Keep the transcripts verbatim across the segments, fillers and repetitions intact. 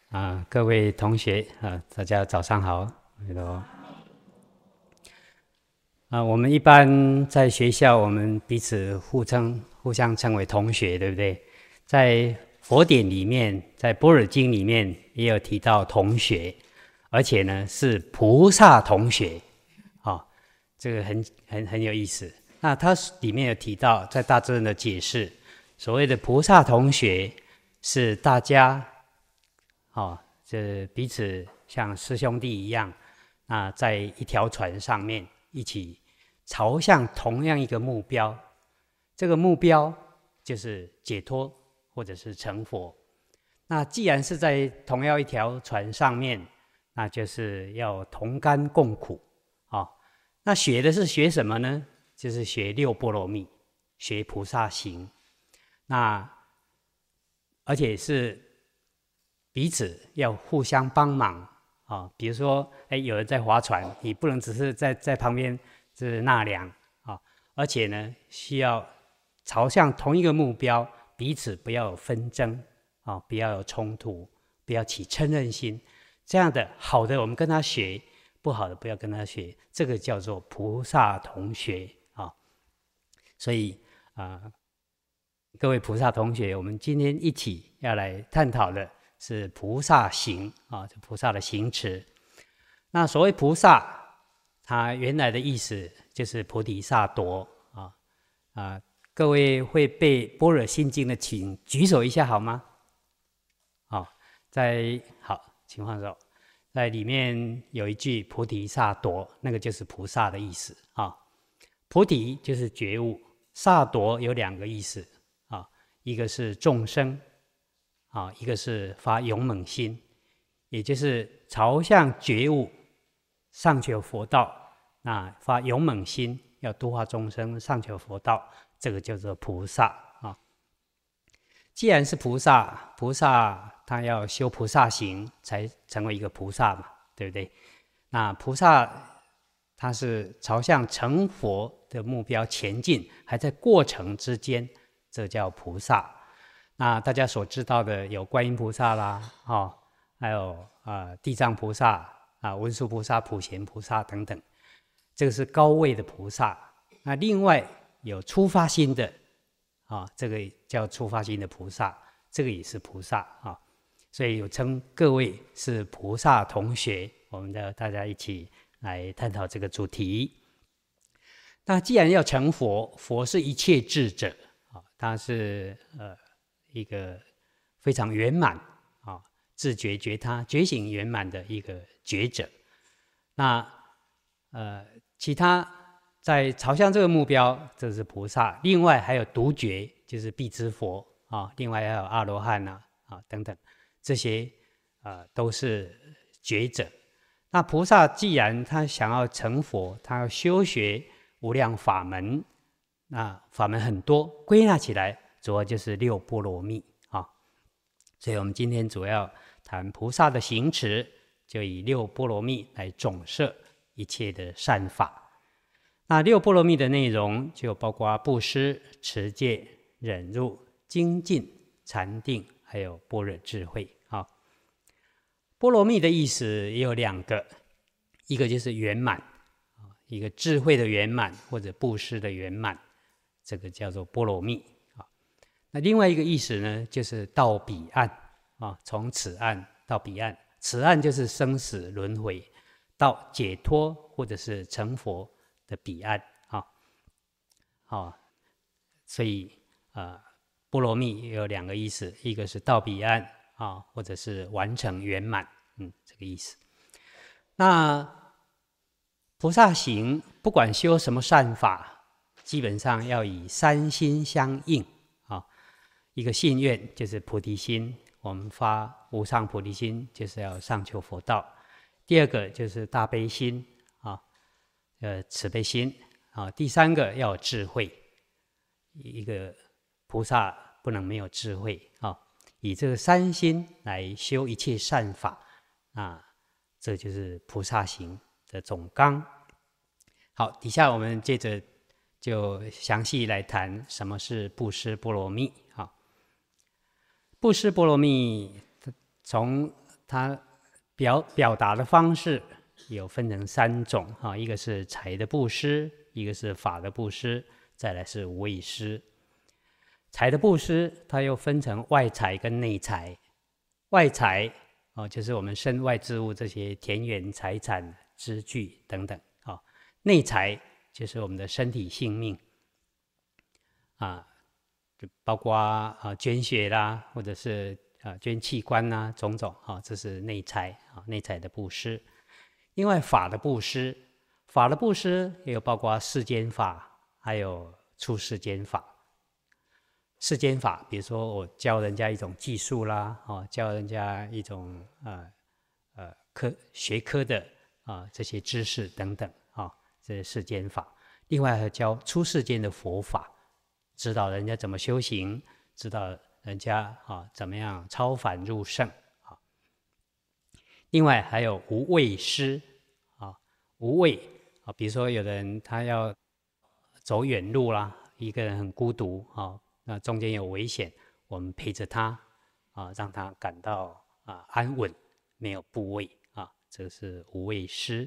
啊，各位同学啊，大家早上好。啊，我们一般在学校，我们彼此互称、互相称为同学，对不对？在佛典里面，在般若经里面也有提到同学，而且呢是菩萨同学，啊、哦，这个很很很有意思。那它里面有提到，在大智论的解释，所谓的菩萨同学是大家，哦，这彼此像师兄弟一样，那在一条船上面一起朝向同样一个目标，这个目标就是解脱或者是成佛。那既然是在同样一条船上面，那就是要同甘共苦啊、哦。那学的是学什么呢？就是学六波罗蜜，学菩萨行。那而且是彼此要互相帮忙啊、哦。比如说，哎，有人在划船，你不能只是在在旁边是纳凉啊、哦，而且呢，需要朝向同一个目标，彼此不要有纷争啊、哦，不要有冲突，不要起嗔恨心。这样的好的，我们跟他学；不好的，不要跟他学。这个叫做菩萨同学啊、哦。所以啊、呃，各位菩萨同学，我们今天一起要来探讨的是菩萨行啊，这菩萨的行持。那所谓菩萨，它原来的意思就是菩提萨埵啊啊！各位会背《般若心经》的，请举手一下好吗？好、哦，在好，请放手。在里面有一句菩提萨埵，那个就是菩萨的意思啊。菩提就是觉悟，萨埵有两个意思啊，一个是众生啊，一个是发勇猛心，也就是朝向觉悟上求佛道。那发勇猛心，要度化众生，上求佛道，这个叫做菩萨啊。既然是菩萨，菩萨他要修菩萨行，才成为一个菩萨嘛，对不对？那菩萨他是朝向成佛的目标前进，还在过程之间，这叫菩萨。那大家所知道的有观音菩萨啦，哦，还有啊、呃、地藏菩萨啊、文殊菩萨、普贤菩萨等等。这个是高位的菩萨。那另外有初发心的啊，这个叫初发心的菩萨，这个也是菩萨啊。所以有称各位是菩萨同学，我们的大家一起来探讨这个主题。那既然要成佛，佛是一切智者啊，他是呃一个非常圆满啊，自觉觉他觉醒圆满的一个觉者。那呃。其他在朝向这个目标，这是菩萨。另外还有独觉，就是必知佛啊。另外还有阿罗汉呐啊等等，这些啊、呃、都是觉者。那菩萨既然他想要成佛，他要修学无量法门，那法门很多，归纳起来主要就是六波罗蜜啊。所以我们今天主要谈菩萨的行持，就以六波罗蜜来总摄一切的善法。那六波罗蜜的内容就包括布施、持戒、忍辱、精进、禅定，还有般若智慧啊。波罗蜜的意思也有两个，一个就是圆满，一个智慧的圆满或者布施的圆满，这个叫做波罗蜜啊。那另外一个意思呢，就是到彼岸啊，从此岸到彼岸，此岸就是生死轮回。到解脱或者是成佛的彼岸啊，哦，所以啊，波罗蜜也有两个意思，一个是到彼岸啊，或者是完成圆满，嗯，这个意思。那菩萨行，不管修什么善法，基本上要以三心相应啊。一个信愿就是菩提心，我们发无上菩提心，就是要上求佛道。第二个就是大悲心啊，呃，慈悲心啊。第三个要有智慧，一个菩萨不能没有智慧啊。以这个三心来修一切善法啊，这就是菩萨行的总纲。好，底下我们接着就详细来谈什么是布施波罗蜜啊。布施波罗蜜从它表表达的方式有分成三种啊，一个是财的布施，一个是法的布施，再来是无畏施。财的布施，它又分成外财跟内财。外财哦，就是我们身外之物，这些田园财产、支具等等啊。内财就是我们的身体性命啊，就包括啊捐血啦，或者是啊捐器官啦，种种啊，这是内财啊，内财的布施。另外法的布施，法的布施也有包括世间法，还有出世间法。世间法，比如说我教人家一种技术啦，哦，教人家一种呃呃科学科的啊、呃、这些知识等等啊、哦，这是世间法。另外还教出世间的佛法，指导人家怎么修行，指导人家啊、哦、怎么样超凡入圣啊、哦。另外还有无畏施啊，无畏啊，比如说有的人他要走远路啦，一个人很孤独啊。哦，那中间有危险，我们陪着他啊，让他感到啊安稳，没有部位啊，这个是无畏施。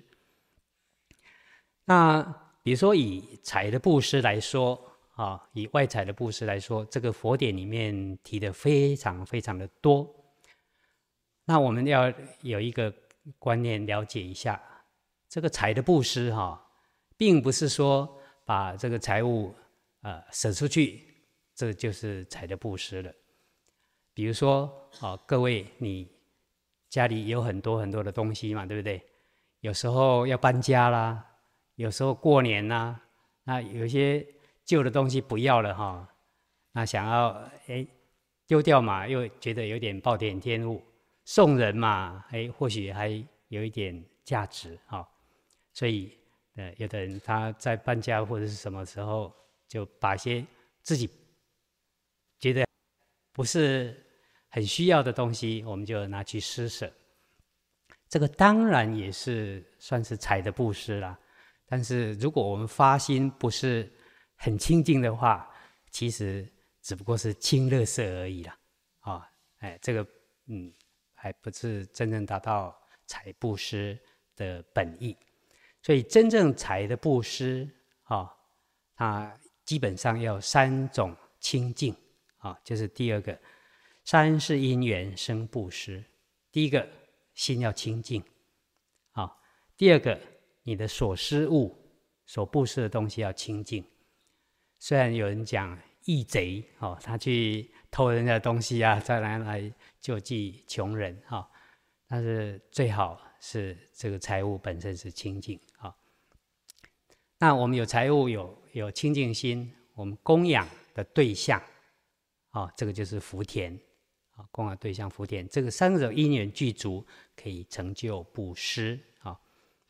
那比如说以财的布施来说啊，以外财的布施来说，这个佛典里面提的非常非常的多。那我们要有一个观念了解一下，这个财的布施哈、啊，并不是说把这个财物呃舍出去。这就是财的布施了。比如说，啊，各位，你家里有很多很多的东西嘛，对不对？有时候要搬家啦，有时候过年啦，那有些旧的东西不要了哈，那想要哎丢掉嘛，又觉得有点暴殄天物；送人嘛，哎，或许还有一点价值哈。所以，呃，有的人他在搬家或者是什么时候，就把一些自己觉得不是很需要的东西，我们就拿去施舍。这个当然也是算是财的布施啦。但是如果我们发心不是很清净的话，其实只不过是清垃圾而已啦。啊、哦，哎，这个嗯，还不是真正达到财布施的本意。所以真正财的布施啊、哦，它基本上要三种清净。啊，这是第二个，三是因缘生布施。第一个，心要清净，啊，第二个，你的所施物、所布施的东西要清净。虽然有人讲义贼，哦，他去偷人家的东西啊，再拿来救济穷人，哈、哦，但是最好是这个财物本身是清净，啊、哦。那我们有财物，有有清净心，我们供养的对象。啊、哦，这个就是福田，啊，供养对象福田，这个三种因缘具足，可以成就布施啊、哦。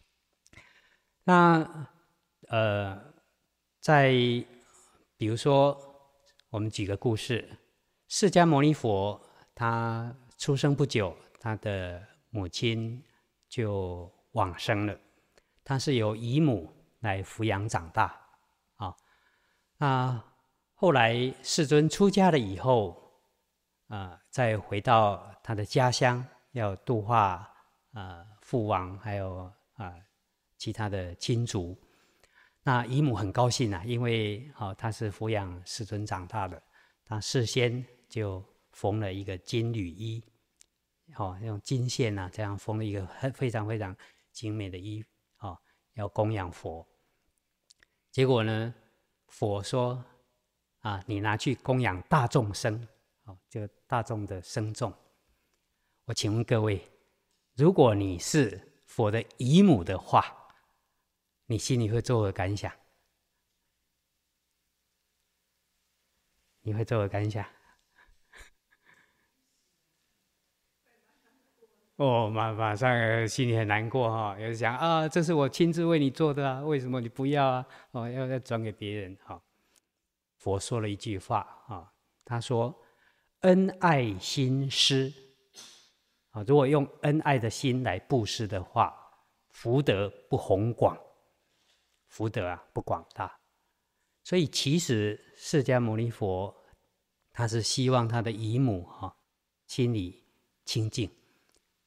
那呃，在比如说，我们举个故事，释迦牟尼佛他出生不久，他的母亲就往生了，他是由姨母来抚养长大啊、哦。那后来世尊出家了以后，啊、呃，再回到他的家乡，要度化啊父王，还有啊、呃、其他的亲族。那姨母很高兴啊，因为好、哦、他是抚养世尊长大的，他事先就缝了一个金缕衣，哦，用金线啊这样缝了一个很非常非常精美的衣，哦，要供养佛。结果呢，佛说。啊，你拿去供养大众生，哦，就大众的生众。我请问各位，如果你是佛的姨母的话，你心里会作何感想？你会作何感想？哦，马马上心里很难过哈、哦，有想啊，这是我亲自为你做的啊，为什么你不要啊？哦，要要转给别人哈。哦，佛说了一句话啊，他说：“恩爱心施啊，如果用恩爱的心来布施的话，福德不宏广，福德啊不广大。所以其实释迦牟尼佛他是希望他的姨母哈、啊、心里清净，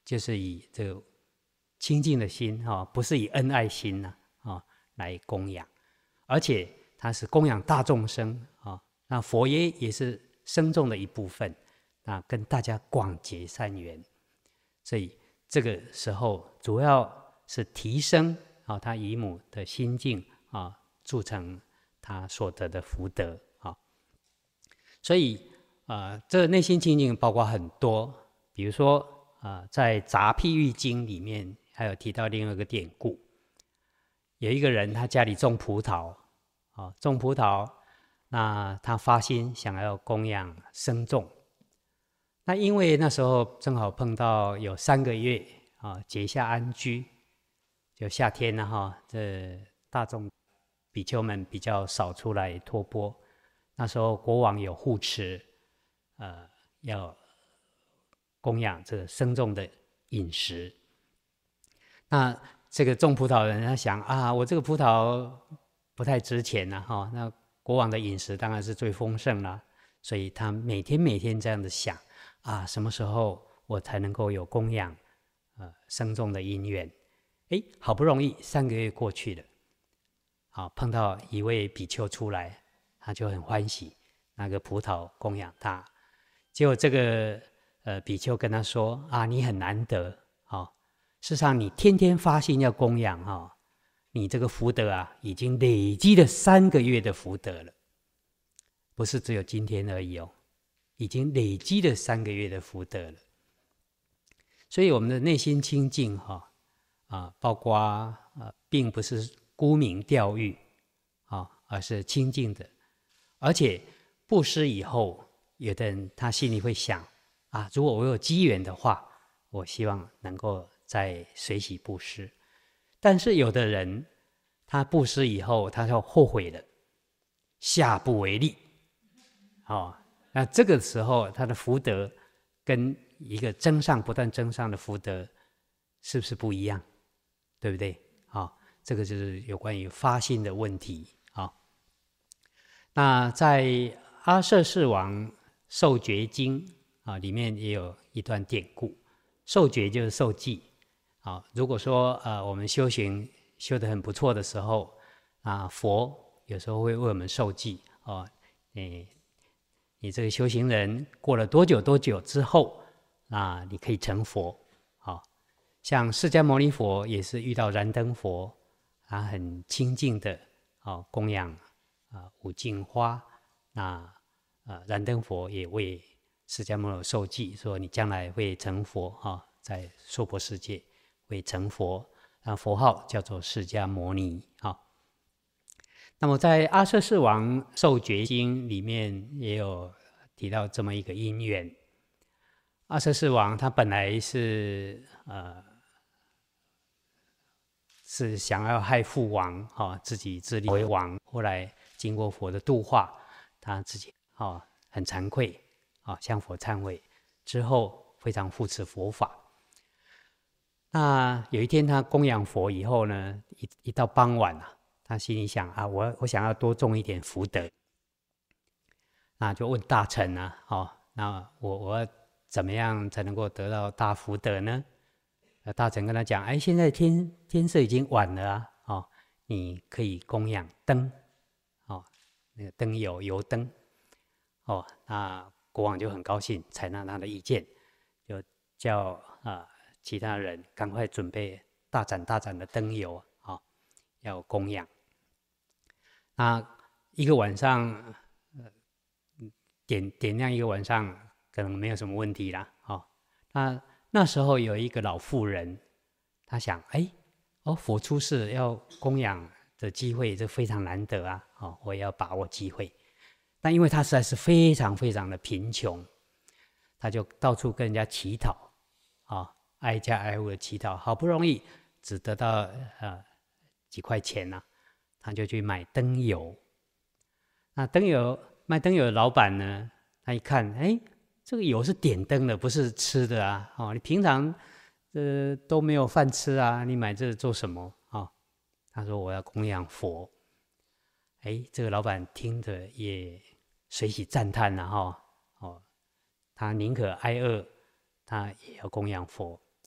就是以这个清净的心哈、哦，不是以恩爱心呐啊、哦、来供养，而且它是供养大众生啊、哦。那佛爷也是僧众的一部分，那跟大家广结善缘，所以这个时候主要是提升啊、哦、他姨母的心境啊、哦，铸成他所得的福德啊、哦。所以啊、呃，这个内心清净包括很多，比如说啊、呃，在《杂譬喻经》里面还有提到另外一个典故，有一个人他家里种葡萄啊、哦，种葡萄，那他发心想要供养僧众，那因为那时候正好碰到有三个月啊，结夏安居，就夏天呢哈，这大众比丘们比较少出来托钵。那时候国王有护持，呃，要供养这个僧众的饮食。那这个种葡萄的人他想啊，我这个葡萄不太值钱呐、啊、哈，那国王的饮食当然是最丰盛啦，所以他每天每天这样子想啊，什么时候我才能够有供养呃僧众的因缘？哎，好不容易三个月过去了，啊，碰到一位比丘出来。他就很欢喜，拿个葡萄供养他。结果这个呃比丘跟他说啊，你很难得啊、哦，事实上你天天发心要供养哈、哦，你这个福德啊，已经累积了三个月的福德了，不是只有今天而已哦，已经累积了三个月的福德了。所以我们的内心清净哈啊，包括啊，并不是沽名钓誉啊，而是清净的。而且布施以后，有的人他心里会想啊，如果我有机缘的话，我希望能够再随喜布施。但是有的人他布施以后，他就后悔了，下不为例。哦，那这个时候他的福德跟一个增上不断增上的福德是不是不一样？对不对？好、哦，这个就是有关于发心的问题。好、哦，那在阿阇世王受觉经啊里面也有一段典故，受觉就是受记。啊，如果说呃我们修行修得很不错的时候啊，佛有时候会为我们受记哦，你你这个修行人过了多久多久之后啊，你可以成佛。好，像释迦牟尼佛也是遇到燃灯佛，他很清净的哦供养啊五净花，那呃燃灯佛也为释迦牟尼受记，说你将来会成佛哈，在娑婆世界会成佛，那佛号叫做释迦牟尼。好，那么在阿阇世王受觉经里面也有提到这么一个因缘。阿阇世王他本来是呃是想要害父王哈、哦，自己自立为王，后来经过佛的度化，他自己哦很惭愧啊、哦，向佛忏悔之后，非常护持佛法。那有一天他供养佛以后呢，一一到傍晚啊，他心里想啊，我我想要多种一点福德，那就问大臣啊，哦，那我我要怎么样才能够得到大福德呢？大臣跟他讲，哎，现在天天色已经晚了啊，哦，你可以供养灯，哦，那个灯油油灯，哦，那国王就很高兴，采纳他的意见，就叫啊、呃、其他人赶快准备大盏大盏的灯油啊、哦，要供养。那一个晚上，呃，点点亮一个晚上，可能没有什么问题啦，哦，那。那时候有一个老妇人，她想，哎，哦，佛出世要供养的机会，这非常难得啊，哦，我也要把握机会。但因为她实在是非常非常的贫穷，她就到处跟人家乞讨，啊、哦，挨家挨户的乞讨，好不容易只得到呃几块钱呐、啊，她就去买灯油。那灯油卖灯油的老板呢，他一看，哎。这个油是点灯的，不是吃的啊！哦，你平常呃都没有饭吃啊，你买这个做什么啊、哦？他说我要供养佛。哎，这个老板听着也随喜赞叹了哈、哦，哦，他宁可挨饿，他也要供养佛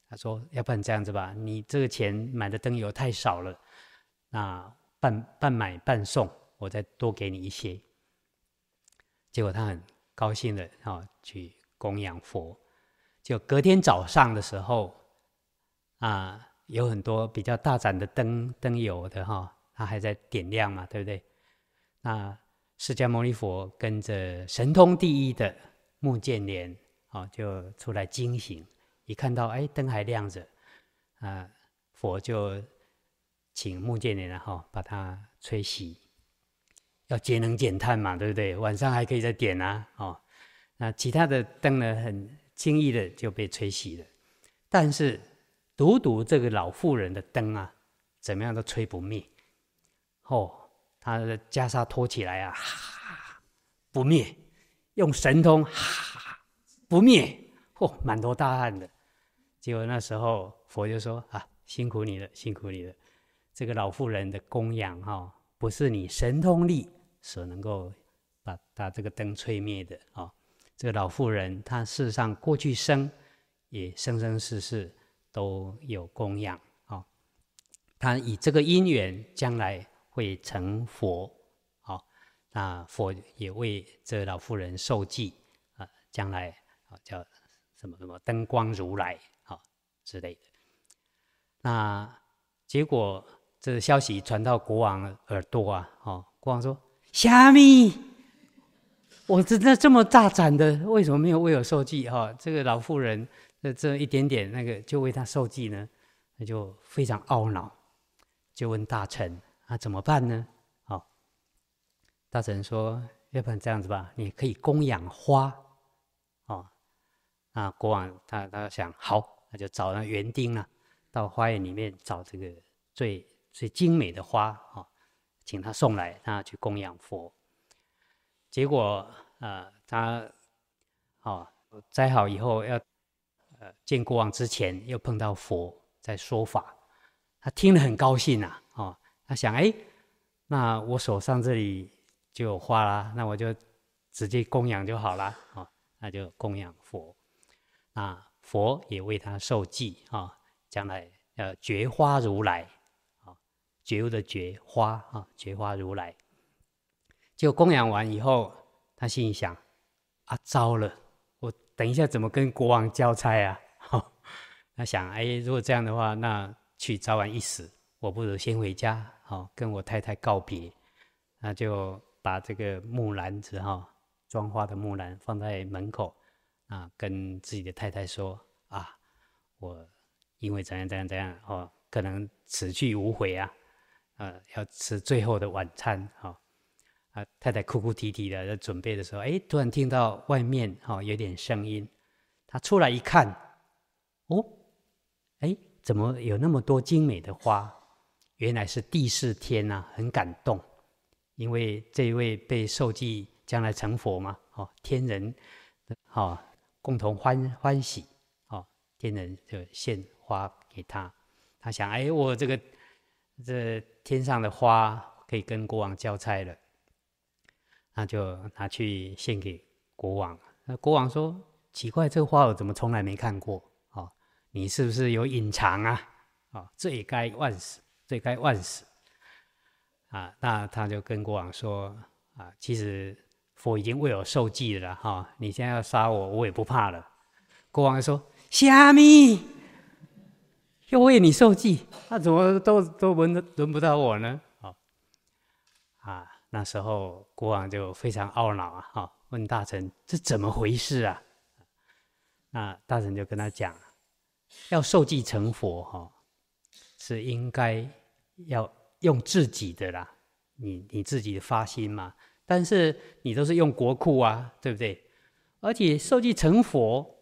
他说：“要不然这样子吧，你这个钱买的灯油太少了，那半半买半送，我再多给你一些。”结果他很高兴的啊去供养佛。就隔天早上的时候啊，有很多比较大盏的灯灯油的哈，它还在点亮嘛，对不对？那释迦牟尼佛跟着神通第一的目犍连啊，就出来惊醒，一看到哎灯还亮着，啊，佛就请目犍连哈把它吹熄，要节能减碳嘛，对不对？晚上还可以再点啊，哦，那其他的灯呢，很轻易的就被吹熄了，但是独独这个老妇人的灯啊，怎么样都吹不灭，哦。他的袈裟拖起来啊，哈，不灭，用神通，哈，不灭，嚯、哦，满头大汗的。结果那时候佛就说啊，辛苦你了，辛苦你了。这个老妇人的供养哈、哦，不是你神通力所能够把把这个灯吹灭的啊、哦。这个老妇人她事实上过去生也生生世世都有供养啊、哦。她以这个因缘将来会成佛，好、哦，那佛也为这老妇人受记啊、呃，将来啊、哦、叫什么什么灯光如来啊、哦、之类的。那结果这消息传到国王耳朵啊，哦，国王说：“虾米，我真的这么大胆的，为什么没有为我受记？哈、哦，这个老妇人这这一点点那个就为他受记呢？”那就非常懊恼，就问大臣。那、啊、怎么办呢？好、哦，大臣说：“要不然这样子吧，你可以供养花。”哦，那国王他他想好，那就找那园丁啊，到花园里面找这个最最精美的花哦，请他送来，他去供养佛。结果呃，他哦摘好以后要呃见国王之前，又碰到佛在说法，他听了很高兴啊，哦。他想，哎，那我手上这里就有花啦，那我就直接供养就好啦，哦，那就供养佛。那佛也为他受记啊、哦，将来要觉花如来，啊、哦，觉悟的觉花啊、哦，觉花如来。就供养完以后，他心里想，啊，糟了，我等一下怎么跟国王交差啊？哦、他想，哎，如果这样的话，那去早晚一死。我不如先回家，哦，跟我太太告别，那就把这个木篮子哈、哦，装花的木篮放在门口，啊，跟自己的太太说啊，我因为怎样怎样怎样哦，可能此去无回啊，呃，要吃最后的晚餐，哈、哦，啊，太太哭哭啼啼的在准备的时候，哎，突然听到外面哈、哦、有点声音，他出来一看，哦，哎，怎么有那么多精美的花？原来是帝释天啊，很感动，因为这一位被受记将来成佛嘛，哦，天人，哦，共同欢欢喜，哦，天人就献花给他，他想，哎，我这个这天上的花可以跟国王交差了，那就拿去献给国王。那国王说，奇怪，这个花我怎么从来没看过？哦，你是不是有隐藏啊？哦，罪该万死。罪该万死啊！那他就跟国王说啊，其实佛已经为我受记了哈、哦，你现在要杀我，我也不怕了。国王说：“虾米，又为你受记，那、啊、怎么都都轮轮不到我呢？”哦，啊，那时候国王就非常懊恼啊，哈、哦，问大臣这怎么回事啊？那大臣就跟他讲，要受记成佛哈、哦，是应该要用自己的啦，你你自己的发心嘛。但是你都是用国库啊，对不对？而且受记成佛，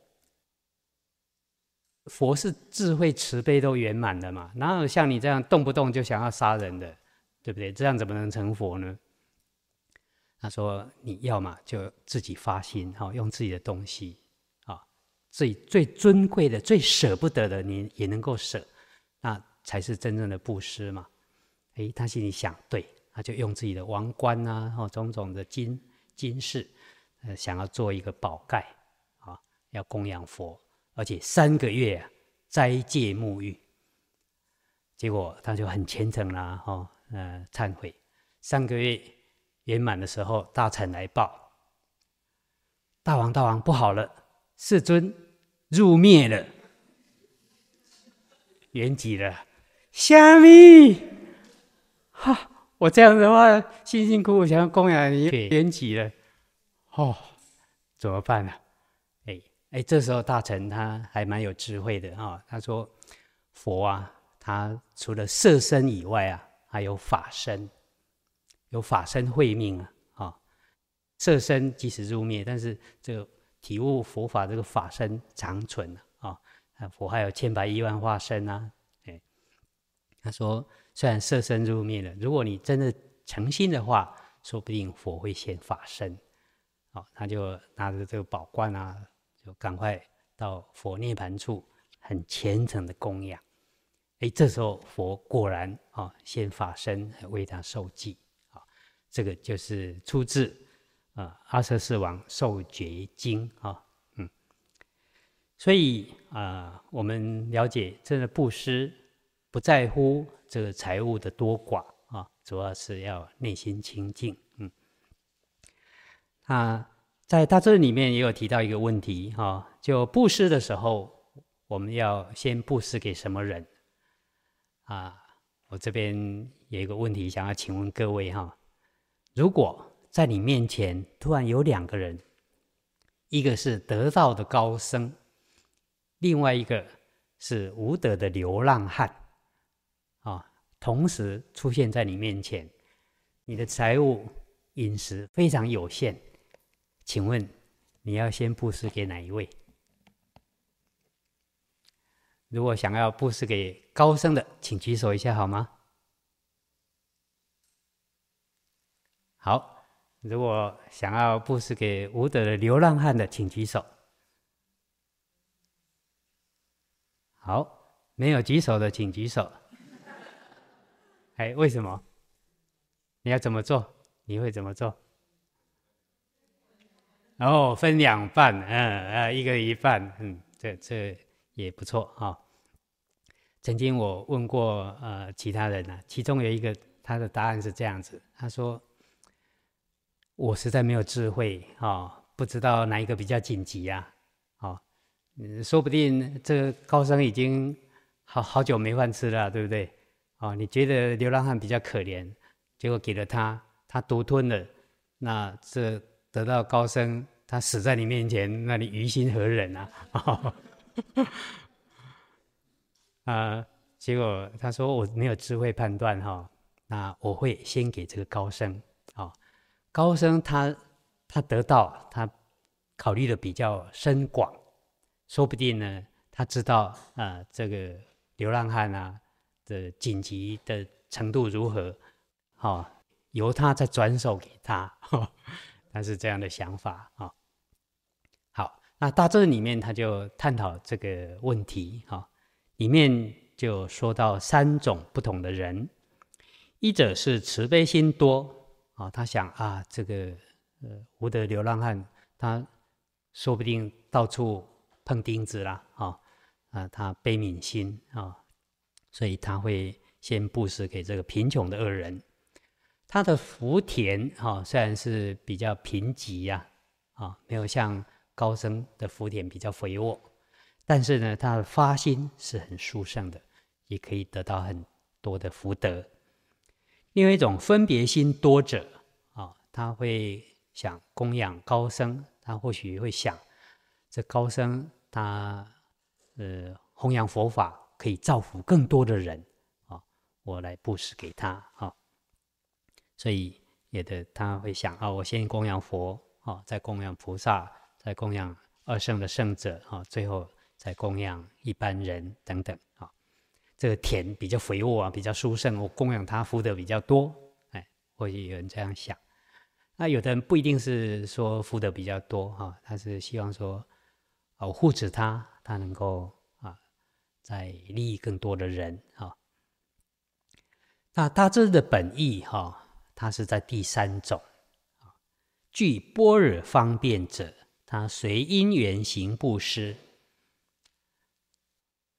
佛是智慧慈悲都圆满的嘛，哪有像你这样动不动就想要杀人的，对不对？这样怎么能成佛呢？他说你要嘛就自己发心，哈、哦，用自己的东西啊、哦，最最尊贵的、最舍不得的，你也能够舍，那才是真正的布施嘛。哎，他心里想，对，他就用自己的王冠啊，哦，种种的金金饰，呃，想要做一个宝盖啊，要供养佛，而且三个月啊， 斋戒沐浴。结果他就很虔诚啦，哦，呃，忏悔。三个月圆满的时候，大臣来报：大王，大王，不好了，世尊入灭了，圆寂了。虾米？哈！我这样的话，辛辛苦苦想要供养你，却圆寂了，哦，怎么办呢、啊？哎哎，这时候大臣他还蛮有智慧的啊、哦，他说：佛啊，他除了色身以外啊，还有法身，有法身慧命啊啊、哦，色身即使入灭，但是这个体悟佛法这个法身长存啊、哦，佛还有千百亿万化身啊，哎，他说。虽然色身入灭了，如果你真的诚心的话，说不定佛会现法身。哦，他就拿着这个宝冠啊，就赶快到佛涅盘处，很虔诚的供养。哎，这时候佛果然啊、哦、现法身为他受记啊、哦，这个就是出自啊、呃《阿阇世王受觉经》啊、哦，嗯。所以啊、呃，我们了解，真的布施不在乎这个财物的多寡啊，主要是要内心清净。嗯，啊，在大智里面也有提到一个问题哈，就布施的时候，我们要先布施给什么人啊？我这边有一个问题想要请问各位哈，如果在你面前突然有两个人，一个是得道的高僧，另外一个是无德的流浪汉。啊，同时出现在你面前，你的财物饮食非常有限，请问你要先布施给哪一位？如果想要布施给高僧的，请举手一下好吗？好，如果想要布施给无德的流浪汉的，请举手。好，没有举手的请举手。哎，为什么？你要怎么做？你会怎么做？然后分两半，嗯呃，一个一半，嗯，这这也不错哈、哦。曾经我问过呃其他人呢、啊，其中有一个他的答案是这样子，他说：“我实在没有智慧啊、哦，不知道哪一个比较紧急啊，哦，嗯，说不定这个高僧已经好好久没饭吃了，对不对？哦，你觉得流浪汉比较可怜，结果给了他，他独吞了，那这得到高僧，他死在你面前，那你于心何忍啊？啊、呃，结果他说我没有智慧判断哈、哦，那我会先给这个高僧啊、哦，高僧他他得到，他考虑的比较深广，说不定呢，他知道啊、呃、这个流浪汉啊的紧急的程度如何，好、哦，由他再转手给他，哦、他是这样的想法啊、哦。好，那大智里面他就探讨这个问题哈、哦，里面就说到三种不同的人，一者是慈悲心多啊、哦，他想啊这个呃无德流浪汉，他说不定到处碰钉子啦啊、哦、啊，他悲悯心啊、哦，所以他会先布施给这个贫穷的恶人。他的福田哈、哦，虽然是比较贫瘠呀，啊、哦，没有像高僧的福田比较肥沃，但是呢，他的发心是很殊胜的，也可以得到很多的福德。另外一种分别心多者啊、哦，他会想供养高僧，他或许会想，这高僧他呃弘扬佛法，可以造福更多的人啊、哦，我来布施给他啊。哦，所以有的他会想啊、哦，我先供养佛啊、哦，再供养菩萨，再供养二圣的圣者啊、哦，最后再供养一般人等等啊、哦。这个田比较肥沃啊，比较殊胜，我供养他福德比较多，哎，或许有人这样想。那有的人不一定是说福德比较多哈、哦，他是希望说，啊、哦，护持他，他能够啊，在利益更多的人啊、哦。那大智的本意哈、哦，它是在第三种，具般若方便者，他随因缘行布施。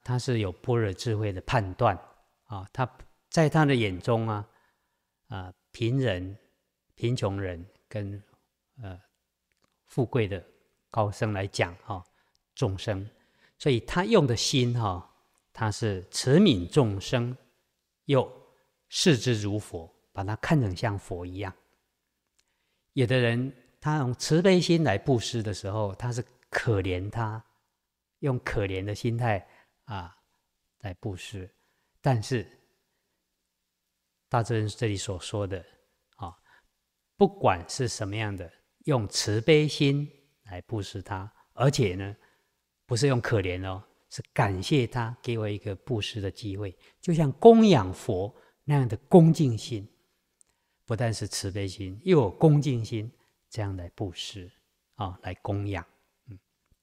他是有般若智慧的判断啊，他在他的眼中啊，啊贫人、贫穷人跟呃富贵的高僧来讲哈，众生，所以他用的心哈，他是慈悯众生，又视之如佛，把它看成像佛一样。有的人他用慈悲心来布施的时候，他是可怜他，用可怜的心态啊来布施。但是大智人这里所说的啊，不管是什么样的，用慈悲心来布施他，而且呢，不是用可怜哦，是感谢他给我一个布施的机会，就像供养佛那样的恭敬心。不但是慈悲心，又有恭敬心，这样来布施啊，来供养。嗯，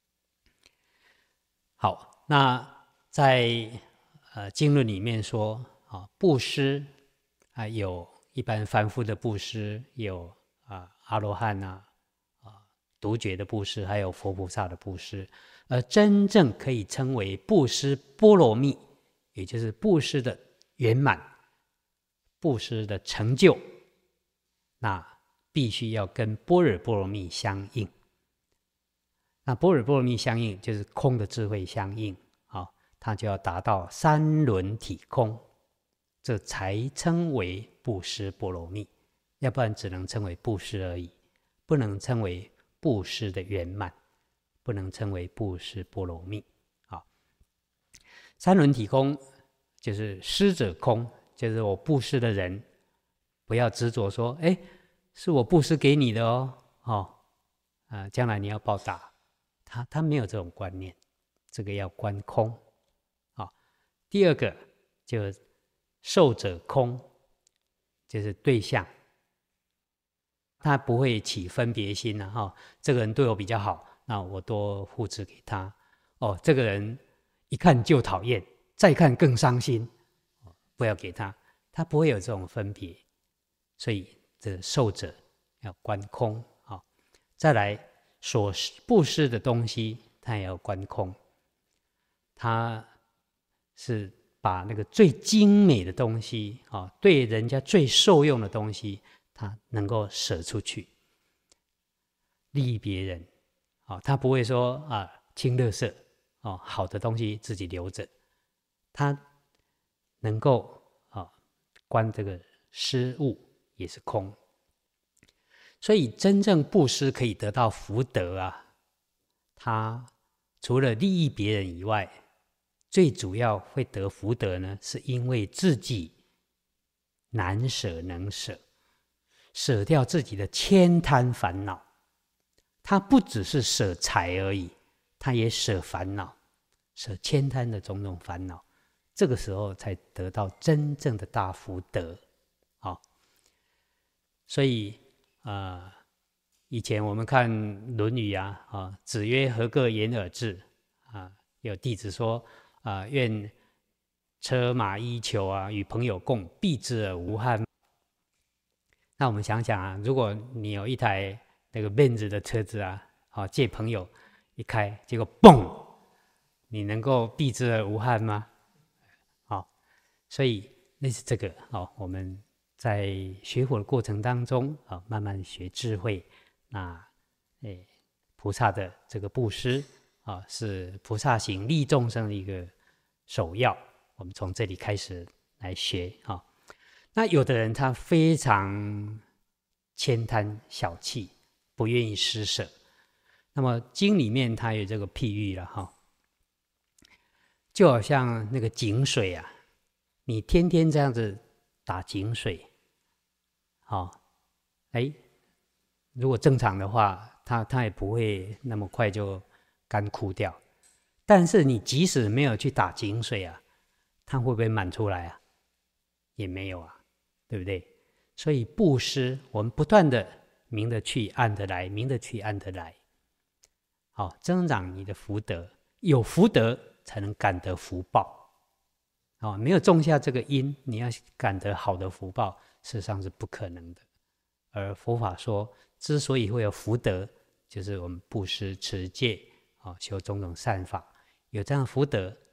好，那在呃经论里面说啊，布施啊，有一般凡夫的布施，有啊阿罗汉啊啊独觉的布施，还有佛菩萨的布施。而真正可以称为布施波罗蜜，也就是布施的圆满、布施的成就。那必须要跟般若波罗蜜相应。那般若波罗蜜相应，就是空的智慧相应啊，它就要达到三轮体空，这才称为布施波罗蜜。要不然只能称为布施而已，不能称为布施的圆满，不能称为布施波罗蜜。啊，三轮体空就是施者空，就是我布施的人。不要执着说，哎，是我布施给你的哦，哦，啊，将来你要报答。他他没有这种观念，这个要观空。啊，第二个就受者空，就是对象，他不会起分别心啊，哈、哦，这个人对我比较好，那我多付资给他。哦，这个人一看就讨厌，再看更伤心，不要给他，他不会有这种分别。所以这受者要观空啊，再来所布施的东西，他也要观空。他是把那个最精美的东西啊，对人家最受用的东西，他能够舍出去，利益别人啊。他不会说啊清垃圾啊，好的东西自己留着，他能够啊观这个施物。也是空，所以真正布施可以得到福德啊，他除了利益别人以外，最主要会得福德呢，是因为自己难舍能舍，舍掉自己的千贪烦恼。他不只是舍财而已，他也舍烦恼，舍千贪的种种烦恼，这个时候才得到真正的大福德。好。所以，呃，以前我们看《论语》啊，啊，子曰：“何个言而至？”啊，有弟子说：“啊，愿车马衣裘啊，与朋友共，避之而无憾。”那我们想想啊，如果你有一台那个奔驰的车子啊，好借朋友一开，结果嘣，你能够避之而无憾吗？好，所以类似这个，好，我们。在学佛的过程当中啊，慢慢学智慧。那诶，菩萨的这个布施啊，是菩萨行利众生的一个首要。我们从这里开始来学啊。那有的人他非常悭贪小气，不愿意施舍。那么经里面他有这个譬喻了哈，就好像那个井水啊，你天天这样子打井水。好、哦，哎，如果正常的话，它它也不会那么快就干枯掉。但是你即使没有去打井水啊，它会不会满出来啊？也没有啊，对不对？所以布施，我们不断的明的去，暗的来，明的去，暗的来，好、哦，增长你的福德。有福德才能感得福报。啊、哦，没有种下这个因，你要感得好的福报。事实上是不可能的，而佛法说，之所以会有福德，就是我们布施、持戒啊，修种种善法，有这样的福德，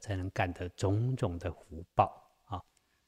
才能感得种种的福报啊。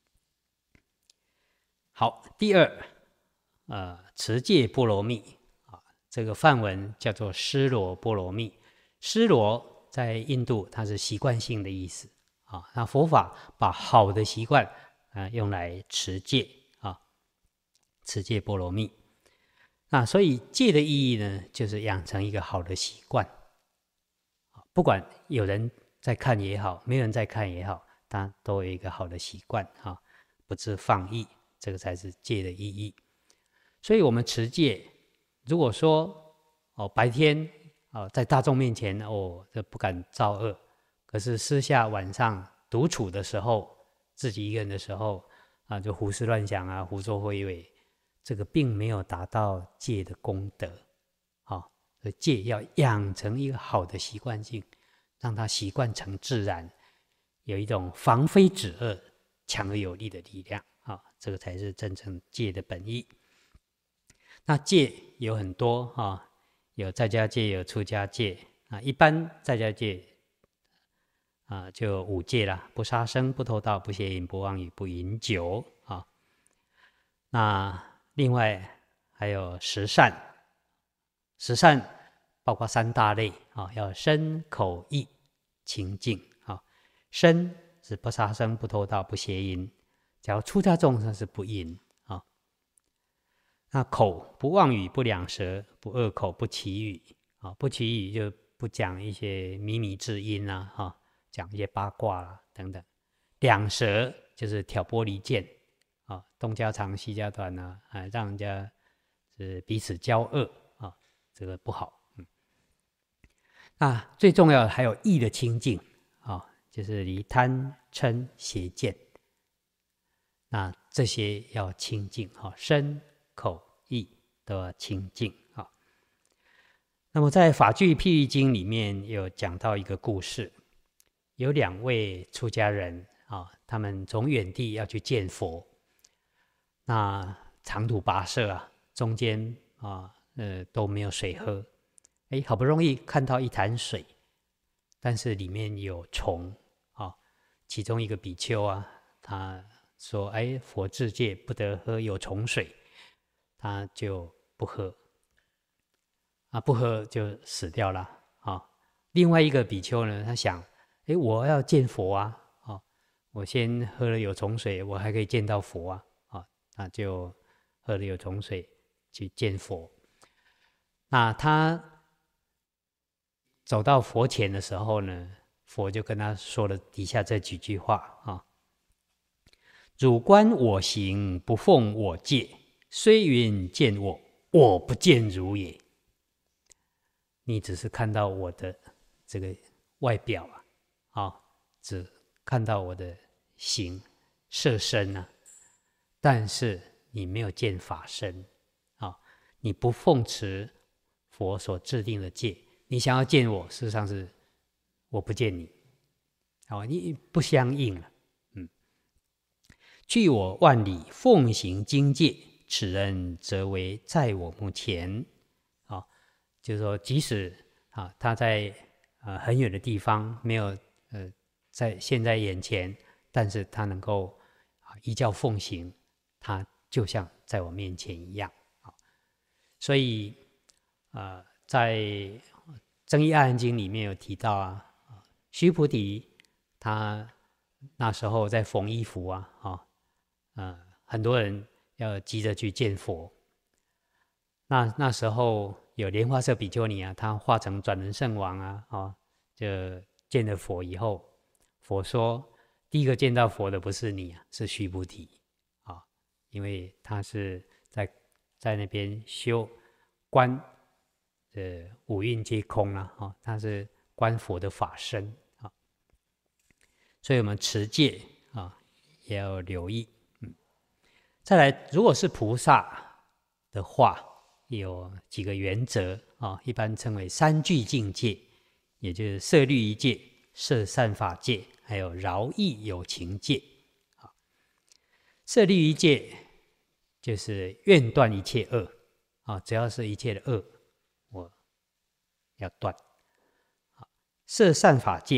好，第二，呃，持戒波罗蜜啊，这个梵文叫做尸罗波罗蜜。尸罗在印度它是习惯性的意思啊。那佛法把好的习惯啊用来持戒啊，持戒波罗蜜。那所以戒的意义呢，就是养成一个好的习惯。不管有人在看也好，没有人在看也好，他都有一个好的习惯啊，不自放逸，这个才是戒的意义。所以我们持戒，如果说哦白天哦在大众面前哦这不敢造恶，可是私下晚上独处的时候，自己一个人的时候啊，就胡思乱想啊，胡作非为，这个并没有达到戒的功德。好，所以戒要养成一个好的习惯性，让它习惯成自然，有一种防非止恶、强而有力的力量。啊，这个才是真正戒的本意。那戒有很多啊，有在家戒，有出家戒啊。一般在家戒啊，就五戒啦：不杀生、不偷盗、不邪淫、不妄语、不饮酒啊。那另外还有十善，十善包括三大类啊，要身口意清净啊。身是不杀生、不偷盗、不邪淫，假如出家众生是不淫啊。那口不妄语、不两舌、不恶口、不绮语啊。不绮语就不讲一些靡靡之音啦，哈、啊，讲一些八卦啦等等。两舌就是挑拨离间啊，东家长西家短啊，啊，让人家是彼此交恶啊，这个不好。嗯，那最重要的还有意的清净啊，就是离贪嗔邪见。那这些要清净啊，身口意都要清净啊。那么在《法句譬喻经》里面有讲到一个故事，有两位出家人啊，他们从远地要去见佛，那长途跋涉啊，中间啊，呃都没有水喝，哎，好不容易看到一潭水，但是里面有虫啊。其中一个比丘啊，他说：“哎，佛制戒不得喝有虫水。”他就不喝，啊，不喝就死掉了啊。另外一个比丘呢，他想：“哎，我要见佛啊，啊，我先喝了有虫水，我还可以见到佛啊，啊，那就喝了有虫水去见佛。”那他走到佛前的时候呢，佛就跟他说了底下这几句话啊：“汝观我行，不奉我戒，虽云见我，我不见汝也。”你只是看到我的这个外表啊，啊，只看到我的形色身啊，但是你没有见法身啊，你不奉持佛所制定的戒，你想要见我，事实上是我不见你，啊，你不相应了。嗯，距我万里，奉行经戒，此人则为在我目前。啊，就是说，即使啊他在呃很远的地方，没有呃在现在眼前，但是他能够啊依教奉行，他就像在我面前一样啊。所以呃在《增一阿含经》里面有提到啊，须菩提他那时候在缝衣服啊，啊，呃很多人要急着去见佛。那那时候有莲花色比丘尼啊，他化成转轮圣王啊，啊，就见了佛以后，佛说第一个见到佛的不是你啊，是须菩提啊，因为他是在在那边修观，呃，五蕴皆空啊，啊，他是观佛的法身啊，所以我们持戒啊也要留意。嗯，再来，如果是菩萨的话，有几个原则啊，一般称为三具境界，也就是摄律仪戒、摄善法戒，还有饶益有情戒。啊，摄律仪戒就是愿断一切恶啊，只要是一切的恶，我要断。啊，摄善法戒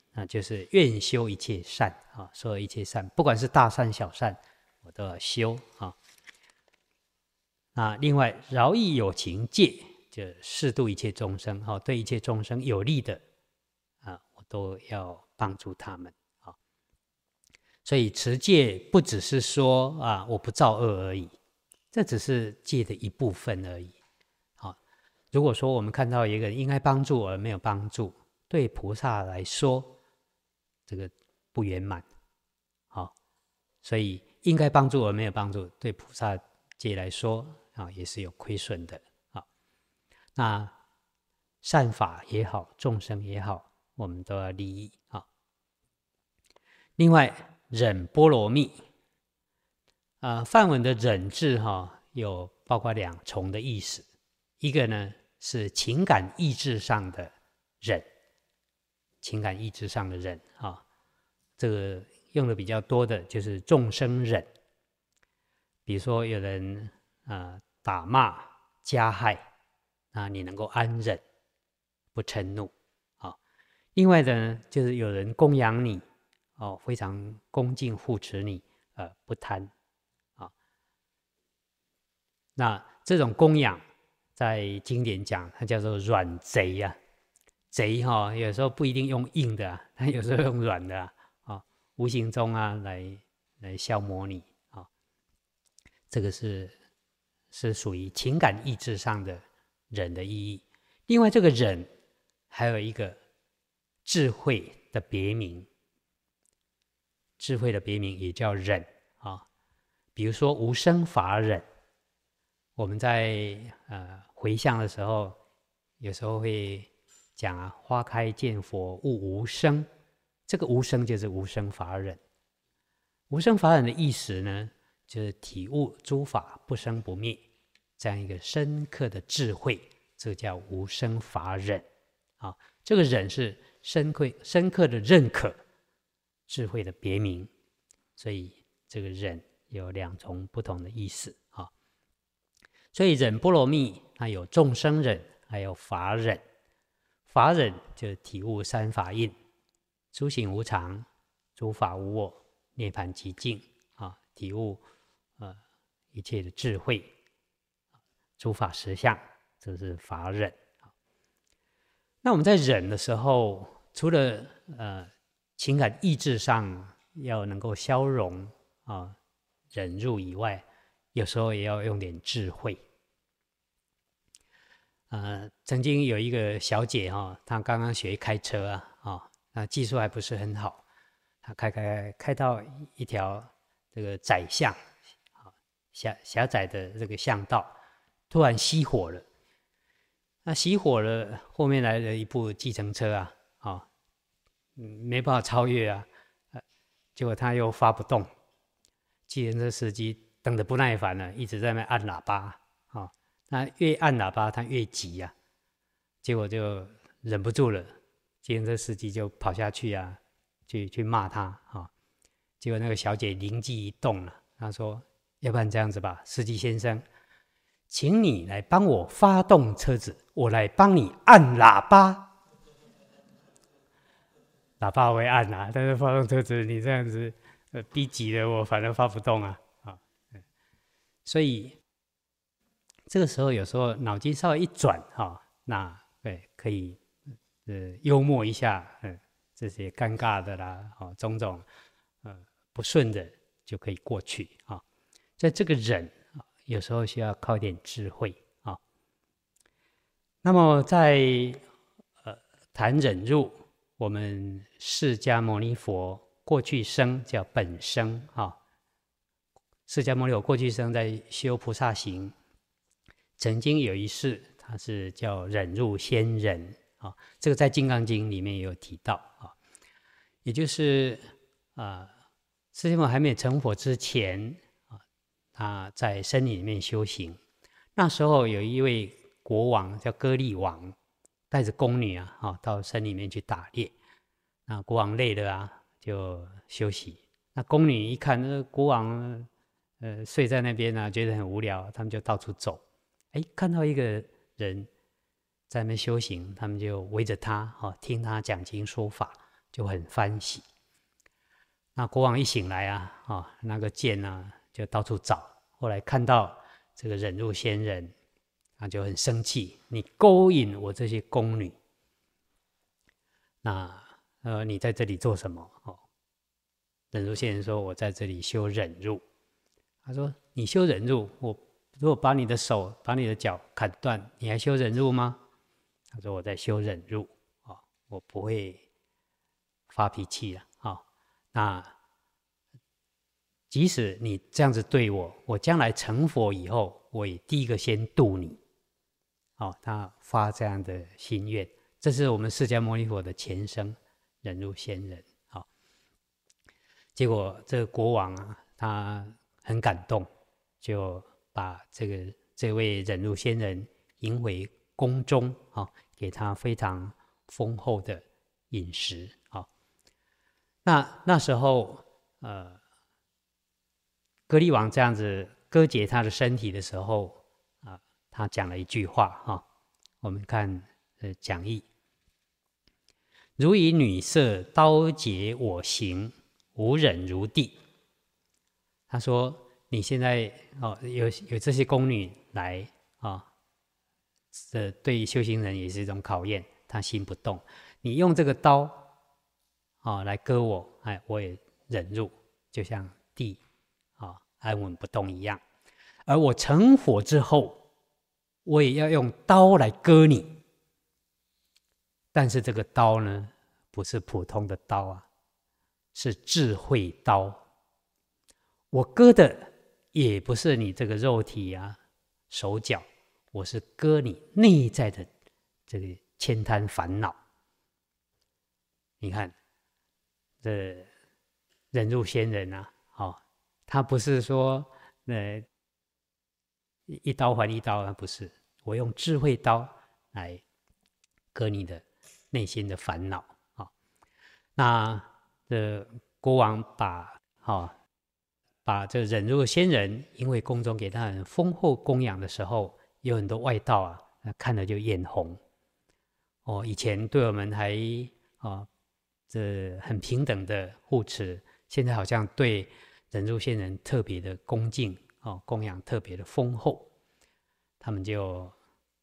那就是愿修一切善啊，所有一切善，不管是大善小善，我都要修啊。那另外饶益有情戒，就适度一切众生，哈，对一切众生有利的啊，我都要帮助他们啊。所以持戒不只是说啊，我不造恶而已，这只是戒的一部分而已。好，如果说我们看到一个人应该帮助而没有帮助，对菩萨来说，这个不圆满。好，所以应该帮助而没有帮助，对菩萨戒来说啊，也是有亏损的啊。那善法也好，众生也好，我们都要利益啊。另外，忍波罗蜜，啊，梵文的忍字哈，有包括两重的意思，一个呢是情感意志上的忍，情感意志上的忍啊，这个用的比较多的就是众生忍，比如说有人啊、呃、打骂加害，啊你能够安忍，不嗔怒啊。另外的呢，就是有人供养你哦，非常恭敬护持你，呃不贪啊。那这种供养，在经典讲，它叫做软贼呀、啊。贼哈、哦，有时候不一定用硬的、啊，它有时候用软的啊，哦、无形中啊来来消磨你啊、哦。这个是是属于情感意志上的忍的意义。另外，这个忍还有一个智慧的别名，智慧的别名也叫忍啊、哦。比如说无生法忍，我们在呃回向的时候，有时候会讲啊，花开见佛悟无生，这个无生就是无生法忍。无生法忍的意思呢，就是体悟诸法不生不灭这样一个深刻的智慧，这叫无生法忍啊。这个忍是深刻深刻的认可智慧的别名，所以这个忍有两重不同的意思啊。所以忍波罗蜜，它有众生忍，还有法忍。法忍就体悟三法印，诸行无常，诸法无我，涅槃寂静啊，体悟呃一切的智慧，诸法实相，这是法忍。那我们在忍的时候，除了呃情感意志上要能够消融啊忍辱以外，有时候也要用点智慧。呃，曾经有一个小姐哈、哦，她刚刚学开车啊，啊、哦，那技术还不是很好，她开开开到一条这个窄巷，啊，狭狭窄的这个巷道，突然熄火了。那熄火了，后面来了一部计程车啊，啊、哦，没办法超越啊，呃，结果他又发不动，计程车司机等得不耐烦了，一直在那边按喇叭啊。哦，那越按喇叭，他越急呀、啊，结果就忍不住了，计程车司机就跑下去啊，去去骂他啊、哦。结果那个小姐灵机一动了，她说：“要不然这样子吧，司机先生，请你来帮我发动车子，我来帮你按喇叭。喇叭我会按啊，但是发动车子你这样子，呃，逼急了我，反而发不动啊啊、哦。所以。”这个时候，有时候脑筋稍微一转，哈、哦，那对可以，呃，幽默一下，嗯、呃，这些尴尬的啦，哦，种种，呃，不顺的就可以过去啊、哦。在这个忍啊，有时候需要靠一点智慧啊、哦。那么在呃谈忍辱，我们释迦牟尼佛过去生叫本生啊、哦，释迦牟尼佛过去生在修菩萨行。曾经有一世，他是叫忍辱仙人啊，这个在《金刚经》里面也有提到啊，也就是啊，释迦牟尼还没有成佛之前啊，他在森林里面修行。那时候有一位国王叫歌利王，带着宫女啊，啊到森林里面去打猎。那国王累了啊，就休息。那宫女一看，那国王呃睡在那边啊，觉得很无聊，他们就到处走。哎，看到一个人在那边修行，他们就围着他，哦，听他讲经说法， 就很欢喜。那国王一醒来啊，哦、那个箭呢就到处找，后来看到这个忍辱仙人，他就很生气，你勾引我这些宫女，那呃你在这里做什么？哦，忍辱仙人说：“我在这里修忍辱。”他说：“你修忍辱，我如果把你的手、把你的脚砍断，你还修忍辱吗？”他说：“我在修忍辱啊、哦，我不会发脾气了啊、哦。那即使你这样子对我，我将来成佛以后，我也第一个先度你。”哦，他发这样的心愿，这是我们释迦牟尼佛的前生忍辱仙人。好、哦，结果这个国王啊，他很感动，就把这个这位忍辱仙人迎回宫中啊、哦，给他非常丰厚的饮食啊、哦。那那时候，呃，歌利王这样子割截他的身体的时候啊、呃，他讲了一句话哈、哦，我们看呃讲义：如以女色刀截我行，无忍如地。他说：“你现在哦，有有这些宫女来啊，这、哦、对修行人也是一种考验。他心不动，你用这个刀啊、哦、来割我，哎，我也忍辱，就像地啊、哦、安稳不动一样。而我成佛之后，我也要用刀来割你。但是这个刀呢，不是普通的刀啊，是智慧刀。我割的也不是你这个肉体啊、手脚，我是割你内在的这个悭贪烦恼。你看，这忍辱仙人啊，哦，他不是说呃一刀还一刀啊，不是，我用智慧刀来割你的内心的烦恼啊、哦。那这国王把哦。把这忍辱仙人，因为宫中给他很丰厚供养的时候，有很多外道啊，看了就眼红。哦，以前对我们还啊，这很平等的护持，现在好像对忍辱仙人特别的恭敬哦，供养特别的丰厚，他们就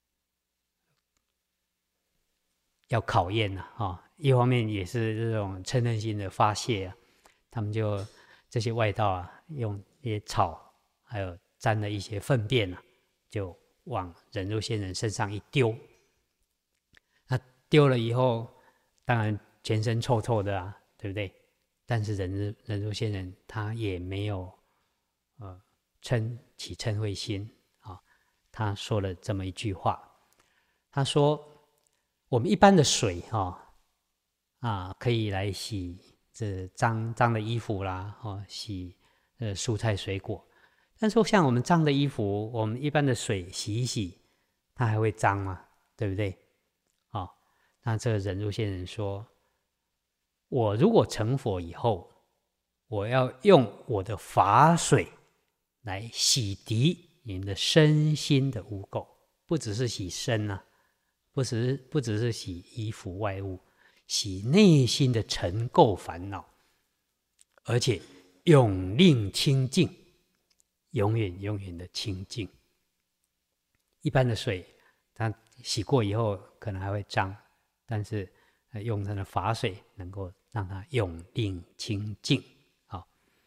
要考验了啊、哦。一方面也是这种嗔恨心的发泄啊，他们就这些外道啊。用一些草，还有沾了一些粪便啊，就往忍辱仙人身上一丢。那丢了以后，当然全身臭臭的啊，对不对？但是忍辱忍辱仙人他也没有呃嗔起嗔恚心啊、哦。他说了这么一句话，他说：“我们一般的水哈、哦、啊，可以来洗这脏脏的衣服啦，哦，洗。”呃，蔬菜水果，但是像我们脏的衣服，我们一般的水洗一洗，它还会脏吗？对不对？哦，那这个忍辱仙人说：“我如果成佛以后，我要用我的法水来洗涤你们的身心的污垢，不只是洗身啊，不只是不只是洗衣服外物，洗内心的尘垢烦恼，而且。”永令清净，永远永远的清净。一般的水，它洗过以后可能还会脏，但是用它的法水能够让它永令清净。好，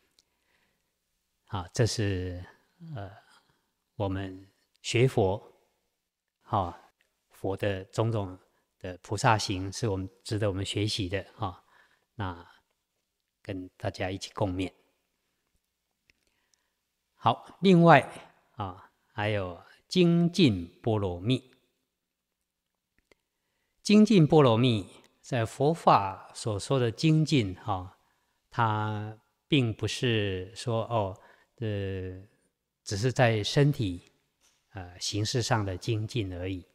好，这是呃我们学佛，好、哦、佛的种种的菩萨行，是我们值得我们学习的哈、哦。那跟大家一起共勉。好，另外啊，还有精进波罗蜜。精进波罗蜜在佛法所说的精进哈，它并不是说哦，呃，只是在身体呃形式上的精进而已。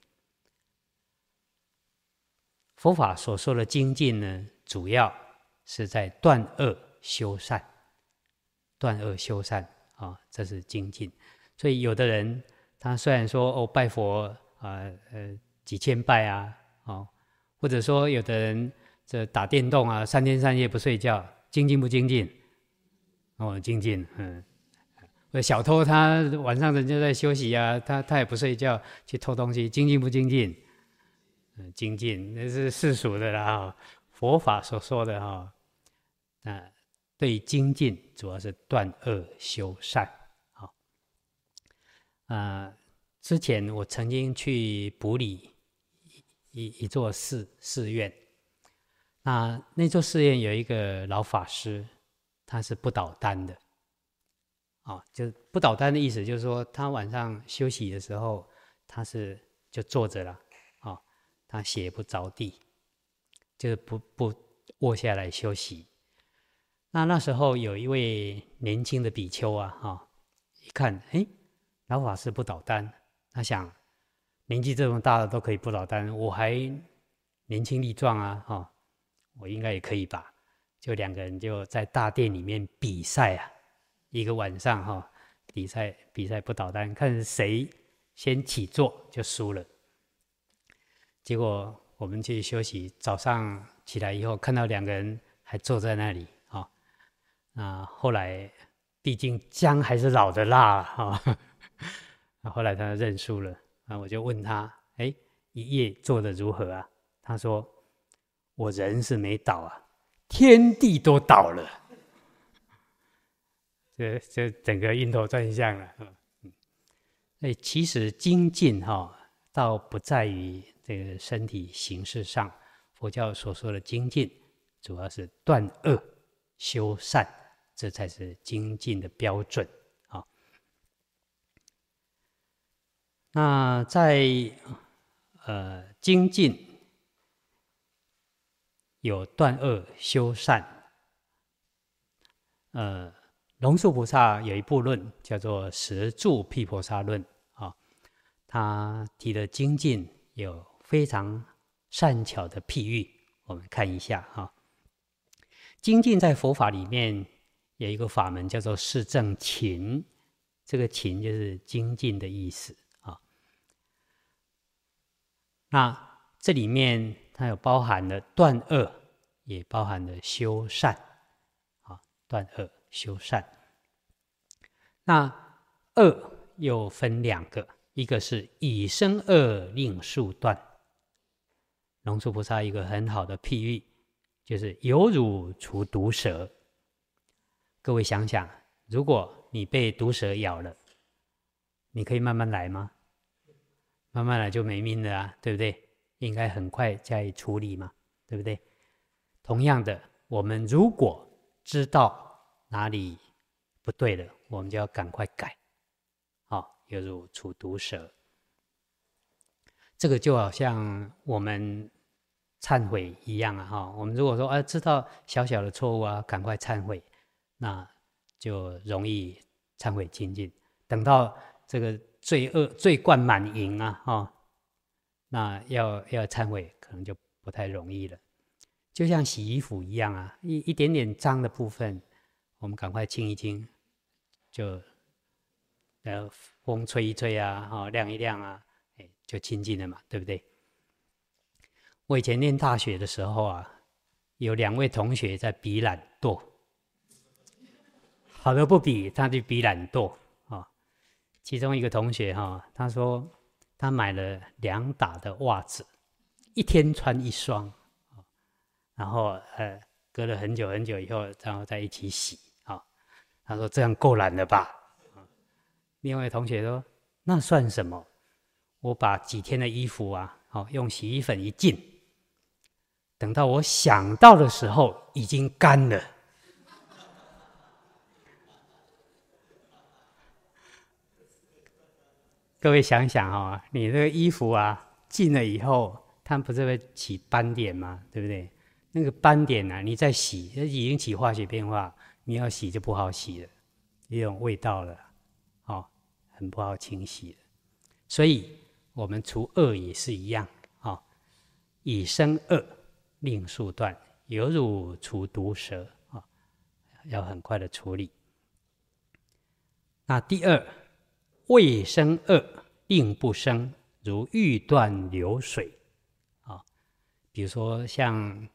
佛法所说的精进呢，主要是在断恶修善，断恶修善。啊、哦，这是精进。所以有的人他虽然说哦拜佛啊 呃, 呃几千拜啊，哦，或者说有的人这打电动啊，三天三夜不睡觉，精进不精进？哦，精进，嗯。小偷他晚上人家在休息啊，他他也不睡觉去偷东西，精进不精进？嗯，精进，那是世俗的啦哈。佛法所说的哈，啊，对精进主要是断恶修善。好，啊，之前我曾经去埔里一一座寺寺院，那那座寺院有一个老法师，他是不倒单的。哦，就不倒单的意思，就是说他晚上休息的时候，他是就坐着了，哦，他鞋不着地，就是不不卧下来休息。那那时候有一位年轻的比丘啊，哈、哦，一看，哎，老法师不倒单，他想年纪这么大了都可以不倒单，我还年轻力壮啊，哈、哦，我应该也可以吧？就两个人就在大殿里面比赛啊。一个晚上哈、哦，比赛比赛不倒单，看谁先起坐就输了。结果我们去休息，早上起来以后看到两个人还坐在那里啊、哦。那后来毕竟姜还是老的辣哈、哦，那后来他认输了。那我就问他，哎，一夜做得如何啊？他说：我人是没倒啊，天地都倒了。这这整个晕头转向了，嗯，所以其实精进哈，倒不在于这个身体形式上，佛教所说的精进，主要是断恶修善，这才是精进的标准啊。那在呃精进有断恶修善，呃。龙树菩萨有一部论叫做《十住毗婆沙论》啊，他提的精进有非常善巧的譬喻，我们看一下哈。精进在佛法里面有一个法门叫做四正勤，这个勤就是精进的意思啊。那这里面它有包含了断恶，也包含了修善啊，断恶修善。那恶又分两个，一个是以身恶令速断。龙树菩萨一个很好的譬喻，就是有辱除毒蛇。各位想想，如果你被毒蛇咬了，你可以慢慢来吗？慢慢来就没命了啊，对不对？应该很快加以处理嘛，对不对？同样的，我们如果知道哪里不对了，我们就要赶快改，好、哦，有如除毒蛇。这个就好像我们忏悔一样啊，哈、哦，我们如果说啊知道小小的错误啊，赶快忏悔，那就容易忏悔精进。等到这个罪恶罪贯满盈啊，哈、哦，那要要忏悔可能就不太容易了。就像洗衣服一样啊，一一点点脏的部分，我们赶快清一清。就呃风吹一吹啊，哦晾一晾啊，哎就清净了嘛，对不对？我以前念大学的时候啊，有两位同学在比懒惰，好的不比，他就比懒惰啊、哦。其中一个同学哈、哦，他说他买了两打的袜子，一天穿一双，哦、然后呃隔了很久很久以后，然后在一起洗。他说：“这样够懒了吧？”另外同学说：“那算什么？我把几天的衣服啊，好用洗衣粉一浸，等到我想到的时候已经干了。”各位想想哈、哦，你这个衣服啊浸了以后，它不是会起斑点吗？对不对？那个斑点啊，你再洗，已经起化学变化。你要洗就不好洗了，一种味道了，哦，很不好清洗了。所以我们除恶也是一样，哦，以身恶令速断，有辱除毒蛇，哦，要很快的处理。那第二，未生恶令不生，如欲断流水，啊、哦，比如说像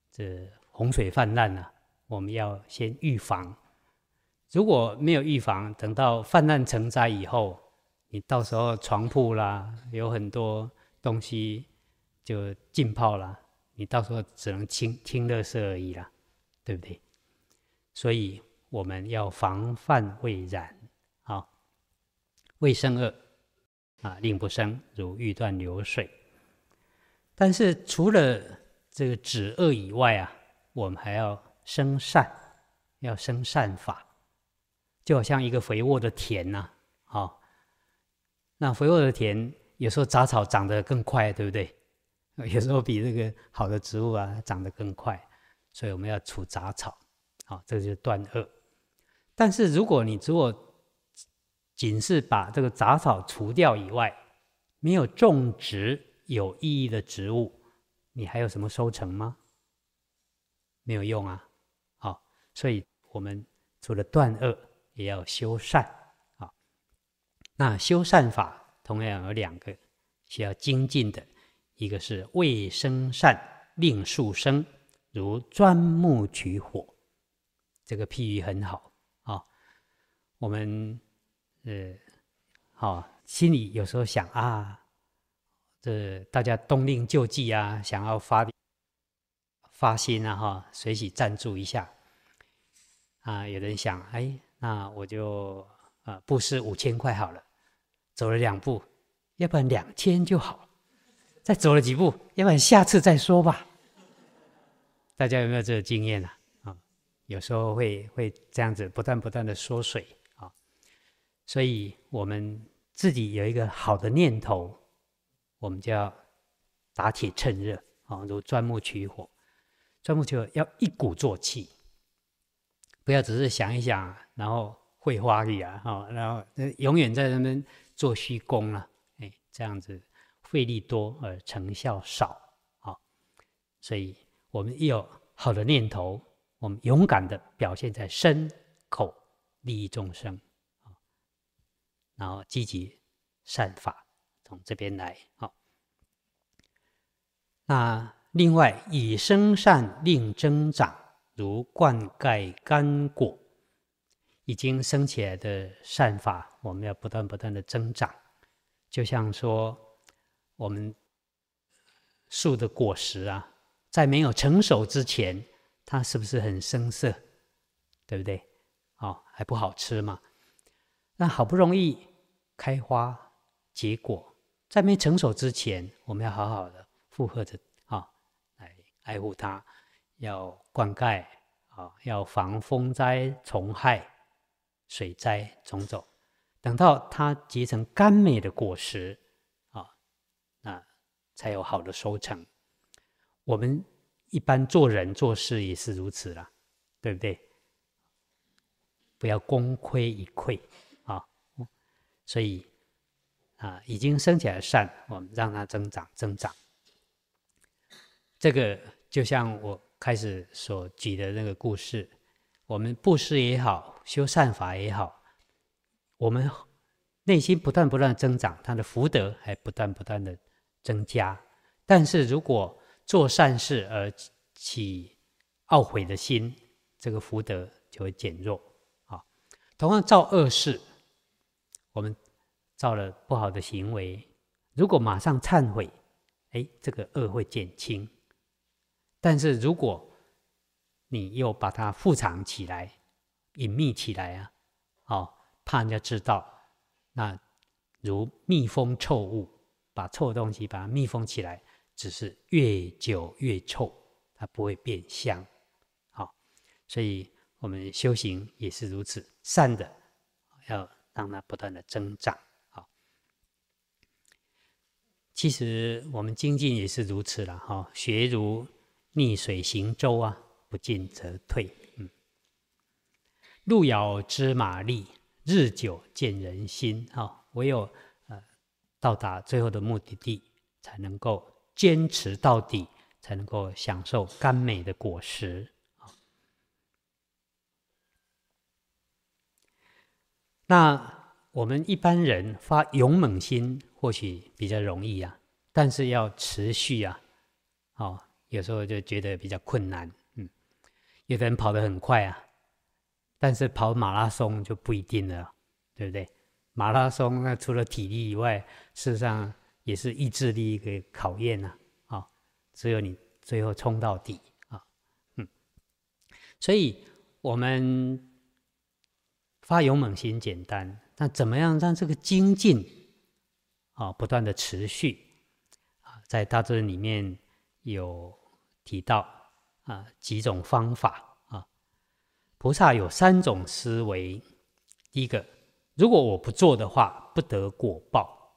这洪水泛滥啊，我们要先预防。如果没有预防，等到泛滥成灾以后，你到时候床铺啦，有很多东西就浸泡啦，你到时候只能清清垃圾而已啦，对不对？所以我们要防范未然。好，未生恶啊，令不生，如欲断流水。但是除了这个止恶以外啊，我们还要生善，要生善法。就好像一个肥沃的田呐、啊，哦，那肥沃的田有时候杂草长得更快，对不对？有时候比这个好的植物啊长得更快，所以我们要除杂草，好、哦，这就是断恶。但是如果你如果仅是把这个杂草除掉以外，没有种植有意义的植物，你还有什么收成吗？没有用啊！好、哦，所以我们除了断恶，也要修善啊、哦。那修善法同样有两个需要精进的，一个是未生善，令速生，如钻木取火。这个譬喻很好啊、哦。我们呃，好、哦，心里有时候想啊，这大家冬令救济啊，想要发发心啊，哈，随喜赞助一下啊。有人想，哎，那我就啊布施五千块好了，走了两步，要不然两千就好，再走了几步，要不然下次再说吧。大家有没有这个经验啊？啊，有时候会会这样子不断不断的缩水啊。所以我们自己有一个好的念头，我们就要打铁趁热啊，如钻木取火。钻木取火要一鼓作气，不要只是想一想，然后会花力啊，哦，然后永远在那边做虚功啊，哎，这样子费力多而成效少啊。所以我们一有好的念头，我们勇敢的表现在身口利益众生啊，然后积极善法，从这边来啊。那另外，以生善令增长，如灌溉甘果。已经生起来的善法，我们要不断不断的增长。就像说，我们树的果实啊，在没有成熟之前，它是不是很生涩？对不对？哦，还不好吃嘛。那好不容易开花结果，在没成熟之前，我们要好好的附和着啊，来爱护它，要灌溉啊，要防风灾、虫害、水灾种种。等到它结成甘美的果实啊，那才有好的收成。我们一般做人做事也是如此啦，对不对？不要功亏一篑啊！所以啊，已经生起来的善，我们让它增长增长。这个就像我开始所举的那个故事，我们布施也好，修善法也好，我们内心不断不断的增长，它的福德还不断不断的增加。但是如果做善事而起懊悔的心，这个福德就会减弱。啊，同样造恶事，我们造了不好的行为，如果马上忏悔，哎，这个恶会减轻。但是如果你又把它覆藏起来、隐秘起来啊，哦，怕人家知道，那如密封臭物，把臭的东西把它密封起来，只是越久越臭，它不会变香。好，所以我们修行也是如此，善的要让它不断的增长。好，其实我们精进也是如此了哈，学如逆水行舟啊，不进则退。嗯，路遥知马力，日久见人心。哈，唯有呃到达最后的目的地，才能够坚持到底，才能够享受甘美的果实。那我们一般人发勇猛心或许比较容易啊，但是要持续啊，哦， 有时候就觉得比较困难。嗯，有的人跑得很快啊，但是跑马拉松就不一定了，对不对？马拉松那除了体力以外，事实上也是意志力一个考验啊。啊，只有你最后冲到底啊。嗯，所以我们发勇猛心简单，那怎么样让这个精进啊不断的持续啊？在大智里面有提到啊几种方法啊。菩萨有三种思维，第一个，如果我不做的话，不得果报。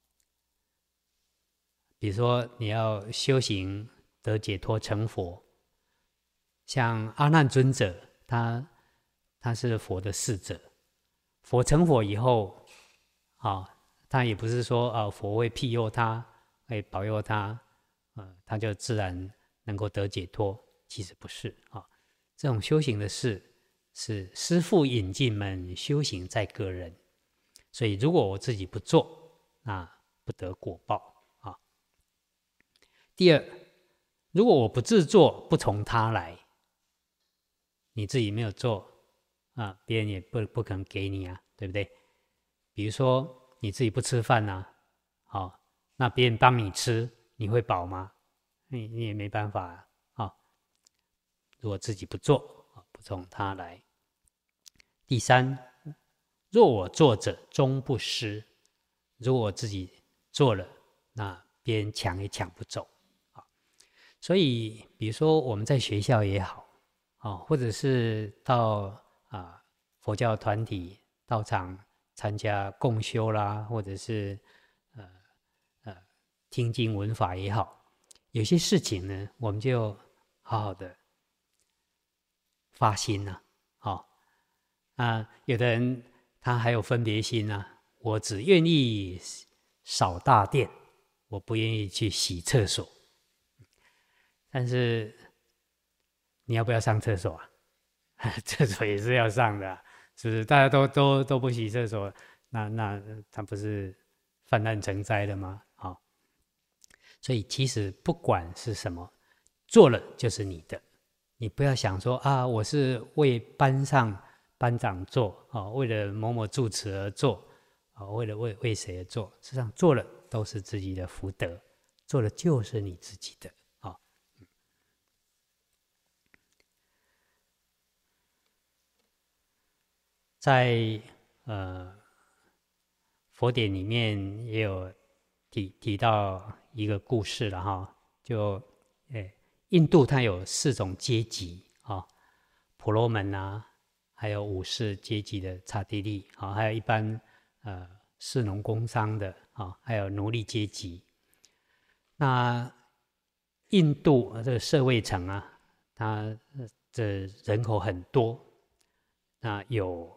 比如说你要修行得解脱成佛，像阿难尊者，他他是佛的侍者，佛成佛以后，啊，他也不是说啊佛会庇佑他，会保佑他，呃，他就自然能够得解脱。其实不是啊，这种修行的事是师父引进门，修行在个人。所以如果我自己不做，那不得果报啊。第二，如果我不自做，不从他来，你自己没有做啊，别人也不不可能给你啊，对不对？比如说你自己不吃饭啊，好、哦，那别人帮你吃，你会饱吗？你你也没办法啊。哦、如果自己不做，不从他来。第三，若我做者，终不失。如果我自己做了，那别人抢也抢不走啊。所以，比如说我们在学校也好，啊，或者是到啊佛教团体道场参加共修啦，或者是呃呃听经闻法也好，有些事情呢，我们就好好的发心呐，好啊。有的人他还有分别心啊，我只愿意扫大殿，我不愿意去洗厕所。但是你要不要上厕所啊？厕所也是要上的、啊，是不是？大家都都都不洗厕所，那那他不是泛滥成灾了吗？好，所以其实不管是什么，做了就是你的，你不要想说啊，我是为班上班长做，哦，为了某某住持而做，哦，为了为为谁而做？实际上做了都是自己的福德，做了就是你自己的。在呃佛典里面也有提提到一个故事了哈，就诶印度它有四种阶级啊，婆罗门啊，还有武士阶级的刹帝利啊，还有一般呃士农工商的啊，还有奴隶阶级。那印度这个舍卫城啊，它的人口很多，那有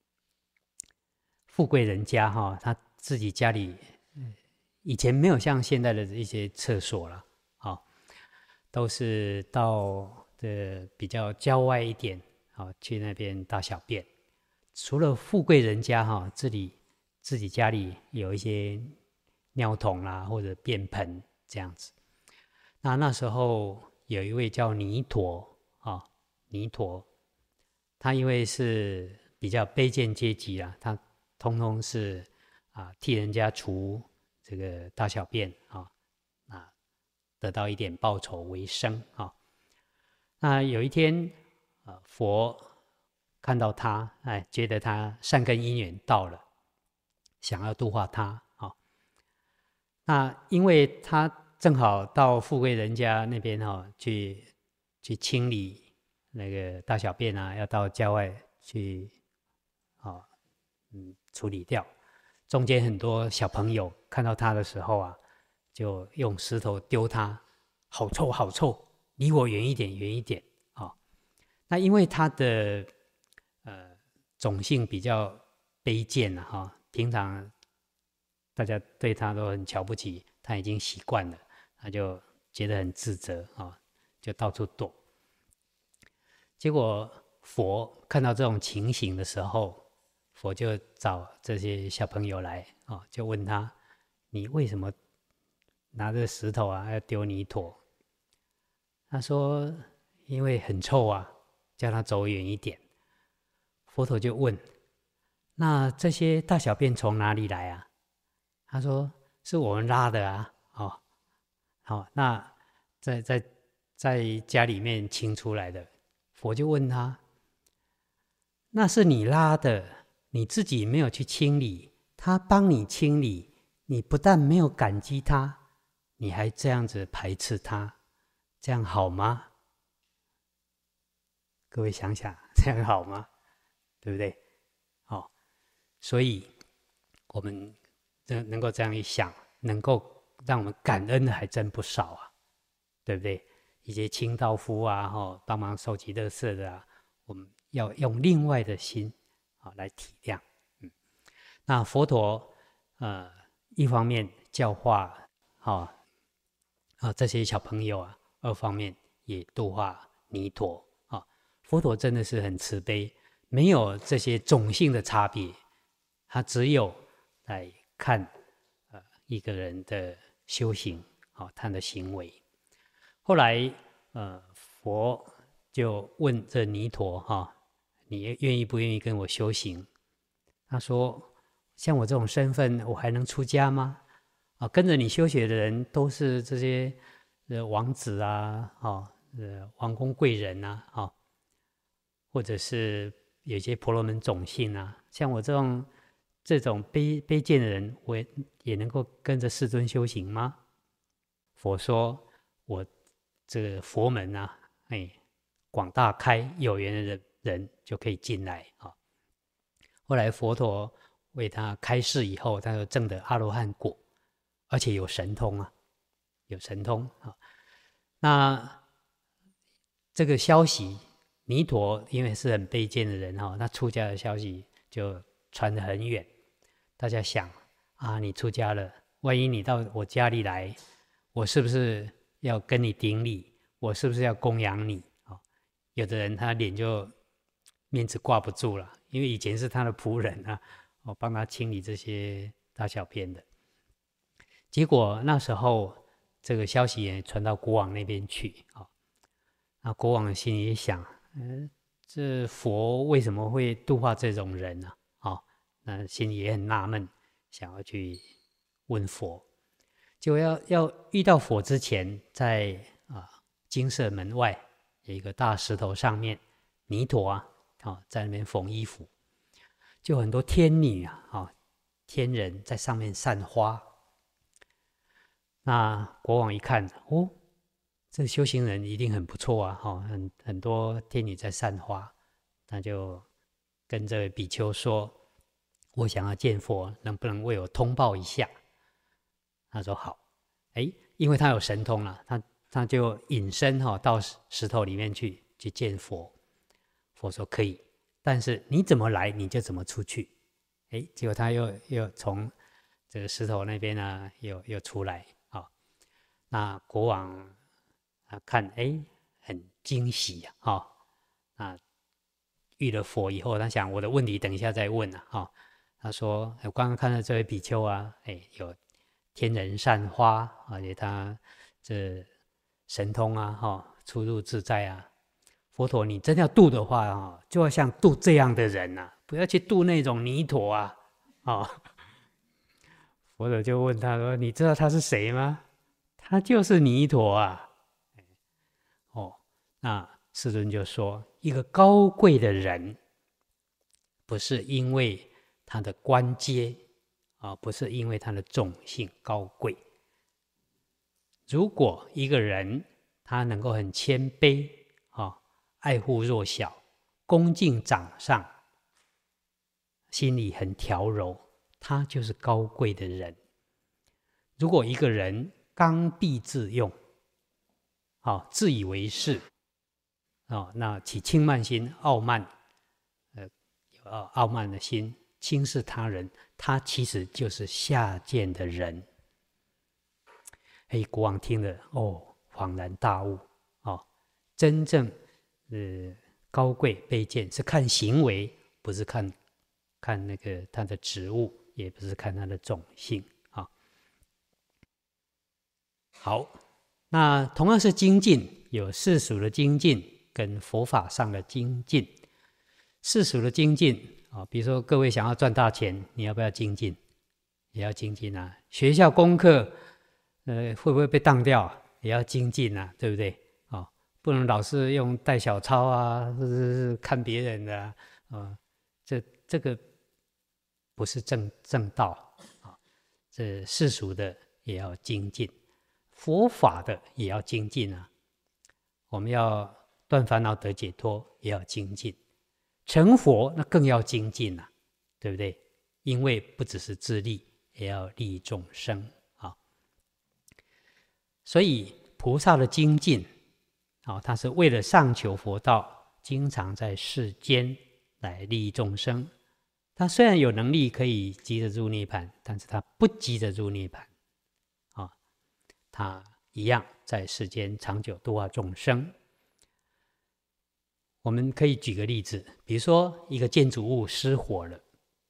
富贵人家哈，他自己家里以前没有像现在的一些厕所了，啊，都是到的比较郊外一点，啊，去那边大小便。除了富贵人家哈，这里自己家里有一些尿桶啦或者便盆这样子。那那时候有一位叫尼陀啊，尼陀，他因为是比较卑贱阶级啦，他通通是啊替人家除这个大小便啊，啊得到一点报酬为生啊。那有一天啊，佛看到他，哎，觉得他善根因缘到了，想要度化他啊。那因为他正好到富贵人家那边哈，去去清理那个大小便啊，要到郊外去啊。嗯，处理掉。中间很多小朋友看到他的时候啊，就用石头丢他，好臭好臭，离我远一点远一点啊、哦。那因为他的呃种姓比较卑贱了、啊、哈、哦，平常大家对他都很瞧不起，他已经习惯了，他就觉得很自责啊、哦，就到处躲。结果佛看到这种情形的时候，佛就找这些小朋友来啊、哦，就问他：你为什么拿着石头啊要丢泥土？ 他说因为很臭啊，叫他走远一点。佛陀就问，那这些大小便从哪里来啊？他说是我们拉的啊。哦，好，那在在在家里面清出来的。佛就问他，那是你拉的，你自己没有去清理，他帮你清理，你不但没有感激他，你还这样子排斥他，这样好吗？各位想想，这样好吗？对不对？哦，所以我们能能够这样一想，能够让我们感恩的还真不少啊，对不对？一些清道夫啊，哈，帮忙收集垃圾的啊，我们要用另外的心啊来体谅。嗯，那佛陀呃，一方面教化啊啊这些小朋友啊，二方面也度化弥陀啊。佛陀真的是很慈悲。没有这些种姓的差别，他只有来看呃一个人的修行，好、哦、他的行为。后来呃佛就问这弥陀哈、哦，你愿意不愿意跟我修行？他说，像我这种身份，我还能出家吗？啊，跟着你修学的人都是这些呃王子啊，哦呃王公贵人呐、啊，哦，或者是有些婆罗门种姓啊，像我这种这种卑卑贱的人，我也也能够跟着世尊修行吗？佛说，我这个佛门啊，哎，广大开，有缘的人人就可以进来啊。后来佛陀为他开示以后，他就证得阿罗汉果，而且有神通啊，有神通啊。那这个消息，弥陀因为是很卑贱的人哈，他出家的消息就传得很远。大家想啊，你出家了，万一你到我家里来，我是不是要跟你顶礼？我是不是要供养你？哦，有的人他脸就面子挂不住了，因为以前是他的仆人啊，我帮他清理这些大小便的。结果那时候这个消息也传到国王那边去啊。那国王心里也想，嗯，这佛为什么会度化这种人呢？哦，那心里也很纳闷，想要去问佛。结果要要遇到佛之前，在啊精舍门外有一个大石头上面，弥陀啊，哦，在那边缝衣服，就很多天女啊，哦，天人在上面散花。那国王一看，哦，这修行人一定很不错啊，哈，很很多天女在散花，他就跟这位比丘说：“我想要见佛，能不能为我通报一下？”他说：“好。”哎，因为他有神通了，他他就隐身哈到石头里面去去见佛。佛说可以，但是你怎么来你就怎么出去。哎，结果他又又从这个石头那边呢又又出来。那国王啊看，哎，很惊喜呀，哈、哦！啊，遇了佛以后，他想我的问题等一下再问啊，哈、哦。他说，我刚刚看到这位比丘啊，哎，有天人散花，而且他这神通啊，哈、哦，出入自在啊。佛陀，你真要度的话啊、哦，就要像度这样的人啊，不要去度那种弥陀啊，哦。佛陀就问他说：“你知道他是谁吗？”他就是弥陀啊！哦，那世尊就说，一个高贵的人，不是因为他的官阶啊，不是因为他的种姓高贵。如果一个人他能够很谦卑啊，爱护弱小，恭敬长上，心里很调柔，他就是高贵的人。如果一个人刚愎自用，哦，自以为是，哦，那起轻慢心、傲慢，呃，有傲慢的心，轻视他人，他其实就是下贱的人。哎，国王听了，哦，恍然大悟，哦，真正呃高贵卑贱是看行为，不是看看那个他的职务，也不是看他的种姓。好，那同样是精进， 有世俗的精进跟佛法上的精进。世俗的精进啊，比如说各位想要赚大钱，你要不要精进？也要精进啊。学校功课，呃，会不会被当掉？也要精进啊，对不对？哦，不能老是用带小抄啊，或者是看别人的啊，呃、这这个不是正正道啊。这世俗的也要精进，佛法的也要精进啊。我们要断烦恼得解脱，也要精进。成佛那更要精进啊，对不对？因为不只是自利，也要利众生啊。所以菩萨的精进啊，他是为了上求佛道，经常在世间来利益众生。他虽然有能力可以急着入涅槃，但是他不急着入涅槃啊，他一样在世间长久度化众生。我们可以举个例子，比如说一个建筑物失火了，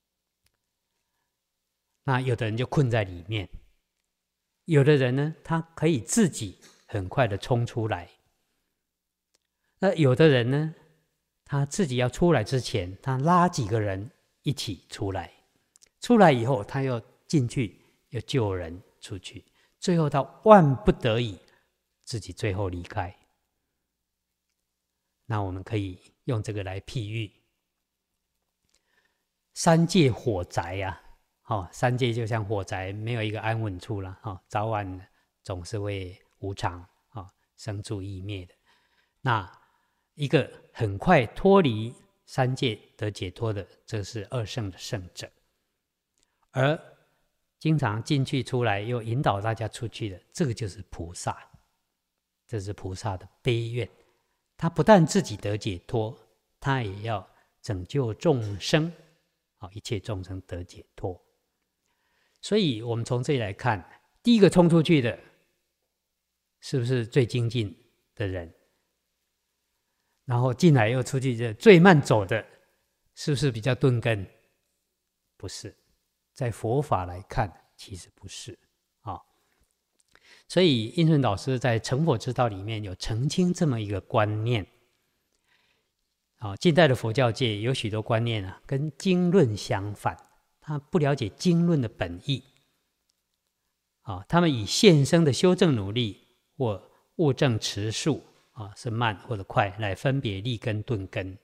那有的人就困在里面，有的人呢，他可以自己很快的冲出来，那有的人呢，他自己要出来之前，他拉几个人一起出来，出来以后他又进去，又救人出去，最后到万不得已，自己最后离开。那我们可以用这个来譬喻三界火宅啊，哦，三界就像火宅，没有一个安稳处了，哦，早晚总是会无常，哦，生住异灭的。那一个很快脱离三界得解脱的，这是二圣的圣者，而经常进去出来又引导大家出去的，这个就是菩萨，这是菩萨的悲愿。他不但自己得解脱，他也要拯救众生，一切众生得解脱。所以我们从这里来看，第一个冲出去的是不是最精进的人？然后进来又出去的最慢走的，是不是比较钝根？不是，在佛法来看，其实不是啊。所以印顺导师在成佛之道里面有澄清这么一个观念啊。近代的佛教界有许多观念啊，跟经论相反，他不了解经论的本意啊，他们以现生的修正努力或悟证持数啊，是慢或者快来分别立根顿根。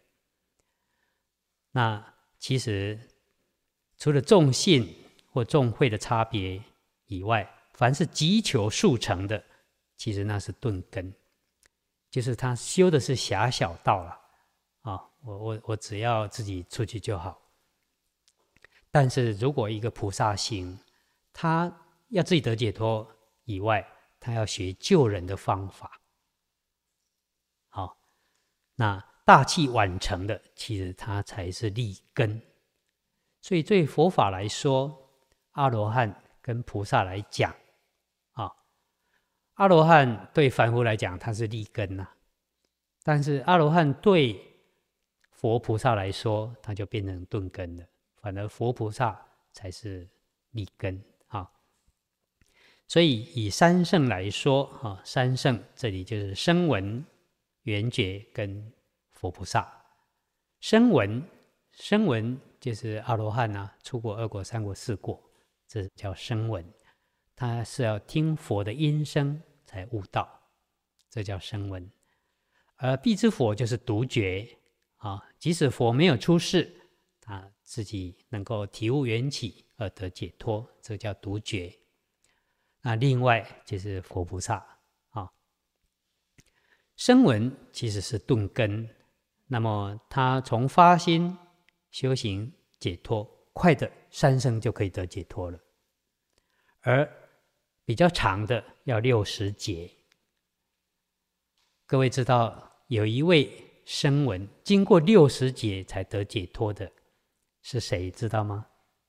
那其实除了众信或众慧的差别以外，凡是急求速成的，其实那是顿根，就是他修的是狭小道了啊！我我我只要自己出去就好。但是如果一个菩萨行，他要自己得解脱以外，他要学救人的方法。好，那大器晚成的，其实他才是立根。所以对佛法来说，阿罗汉跟菩萨来讲，阿罗汉对凡夫来讲，他是立根呐、啊；但是阿罗汉对佛菩萨来说，他就变成顿根了。反而佛菩萨才是立根啊。所以以三圣来说啊，三圣这里就是声闻、缘觉跟佛菩萨。声闻，声闻就是阿罗汉啊，出果、二果、三果、四果，这叫声闻。他是要听佛的音声才悟道，这叫声闻。而必之佛就是独觉啊，即使佛没有出世，他自己能够体悟缘起而得解脱，这叫独觉。那另外就是佛菩萨啊，声闻其实是顿根，那么他从发心修行解脱，快的三生就可以得解脱了，而比较长的要六十劫。各位知道有一位声闻经过六十劫才得解脱的是谁知道吗？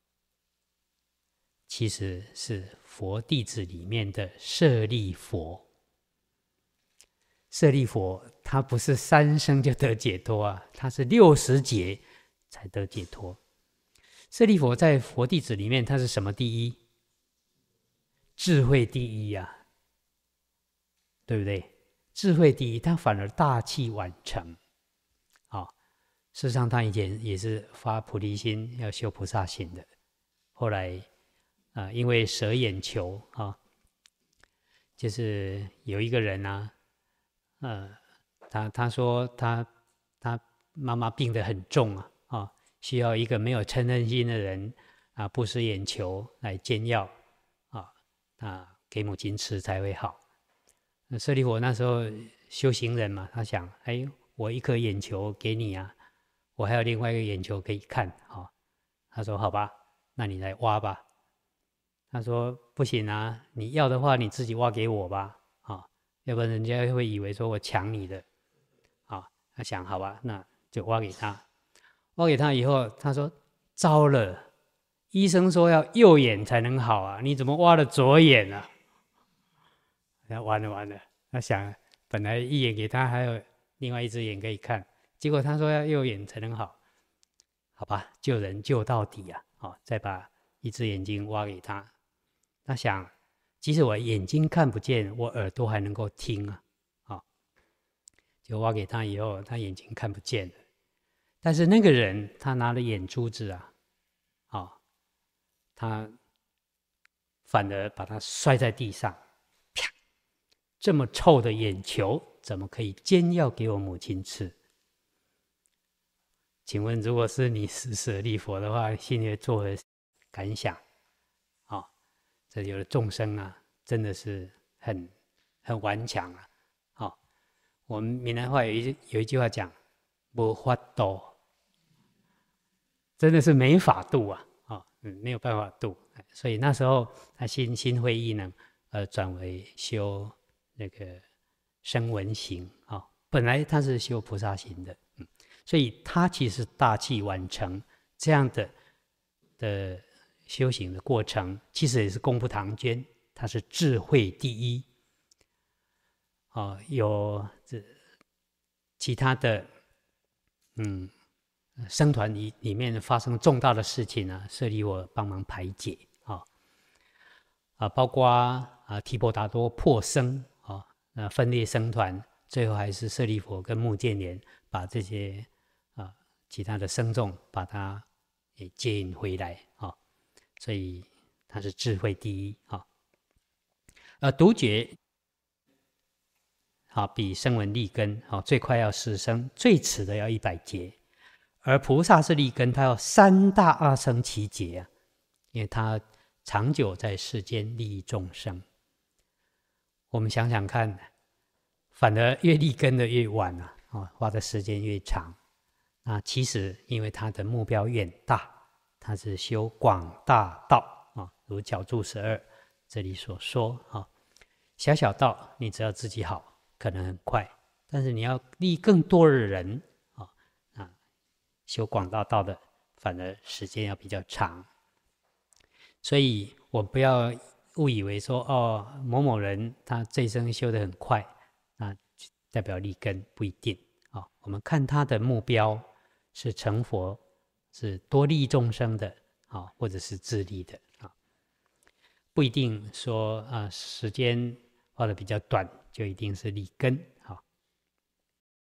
其实是佛弟子里面的舍利佛。舍利佛他不是三生就得解脱啊，他是六十劫才得解脱。舍利佛在佛弟子里面他是什么第一？智慧第一啊，对不对？ 智慧第一，他反而大器晚成。啊、哦，事实上他以前也是发菩提心，要修菩萨行的。后来啊、呃，因为舍眼球啊、哦，就是有一个人啊，呃，他他说他他妈妈病得很重啊，啊、哦，需要一个没有嗔恨心的人啊，不施眼球来煎药啊，啊，给母亲吃才会好。那舍利弗那时候修行人嘛，他想，哎，我一颗眼球给你啊，我还有另外一个眼球可以看啊、哦。他说好吧，那你来挖吧。他说不行啊，你要的话你自己挖给我吧，啊、哦，要不然人家会以为说我抢你的，啊、哦。他想好吧，那就挖给他。挖给他以后，他说糟了，医生说要右眼才能好啊，你怎么挖了左眼啊？那完了完了，他想本来一眼给他，还有另外一只眼可以看，结果他说要右眼才能好，好吧，救人救到底啊！哦，再把一只眼睛挖给他。他想，即使我眼睛看不见，我耳朵还能够听啊！哦，就挖给他以后，他眼睛看不见了，但是那个人他拿了眼珠子啊，哦，他反而把它摔在地上。这么臭的眼球，怎么可以煎药给我母亲吃？请问，如果是你是舍利弗的话，心里作何感想？啊、哦，这有的众生啊，真的是很很顽强啊！好、哦，我们闽南话有一有一句话讲，无法度，真的是没法度啊！啊、哦，嗯，没有办法度，所以那时候他心心灰意冷，呃，转为修那个声闻行啊、哦，本来他是修菩萨行的，嗯，所以他其实大器晚成这样的的修行的过程，其实也是功不唐捐，他是智慧第一。啊、哦，有这其他的，嗯，僧团里里面发生重大的事情呢，舍利弗帮忙排解啊。哦啊，包括啊提婆达多破僧啊，那分裂僧团，最后还是舍利弗跟目犍连把这些啊其他的僧众把他也接引回来啊，所以他是智慧第一啊。呃，独觉啊比声闻利根啊最快要十生，最迟的要一百劫，而菩萨是利根，他要三大阿僧祇劫啊，因为他长久在世间利益众生。我们想想看，反而越利根的越晚啊，啊，花的时间越长。那其实因为他的目标远大，他是修广大道啊，如角注十二这里所说啊，小小道你只要自己好，可能很快，但是你要利更多的人啊，啊，修广大道的反而时间要比较长。所以我不要误以为说哦，某某人他这一生修得很快，那代表利根，不一定啊、哦。我们看他的目标是成佛，是多利众生的啊、哦，或者是自利的啊、哦，不一定说啊、呃、时间花的比较短就一定是利根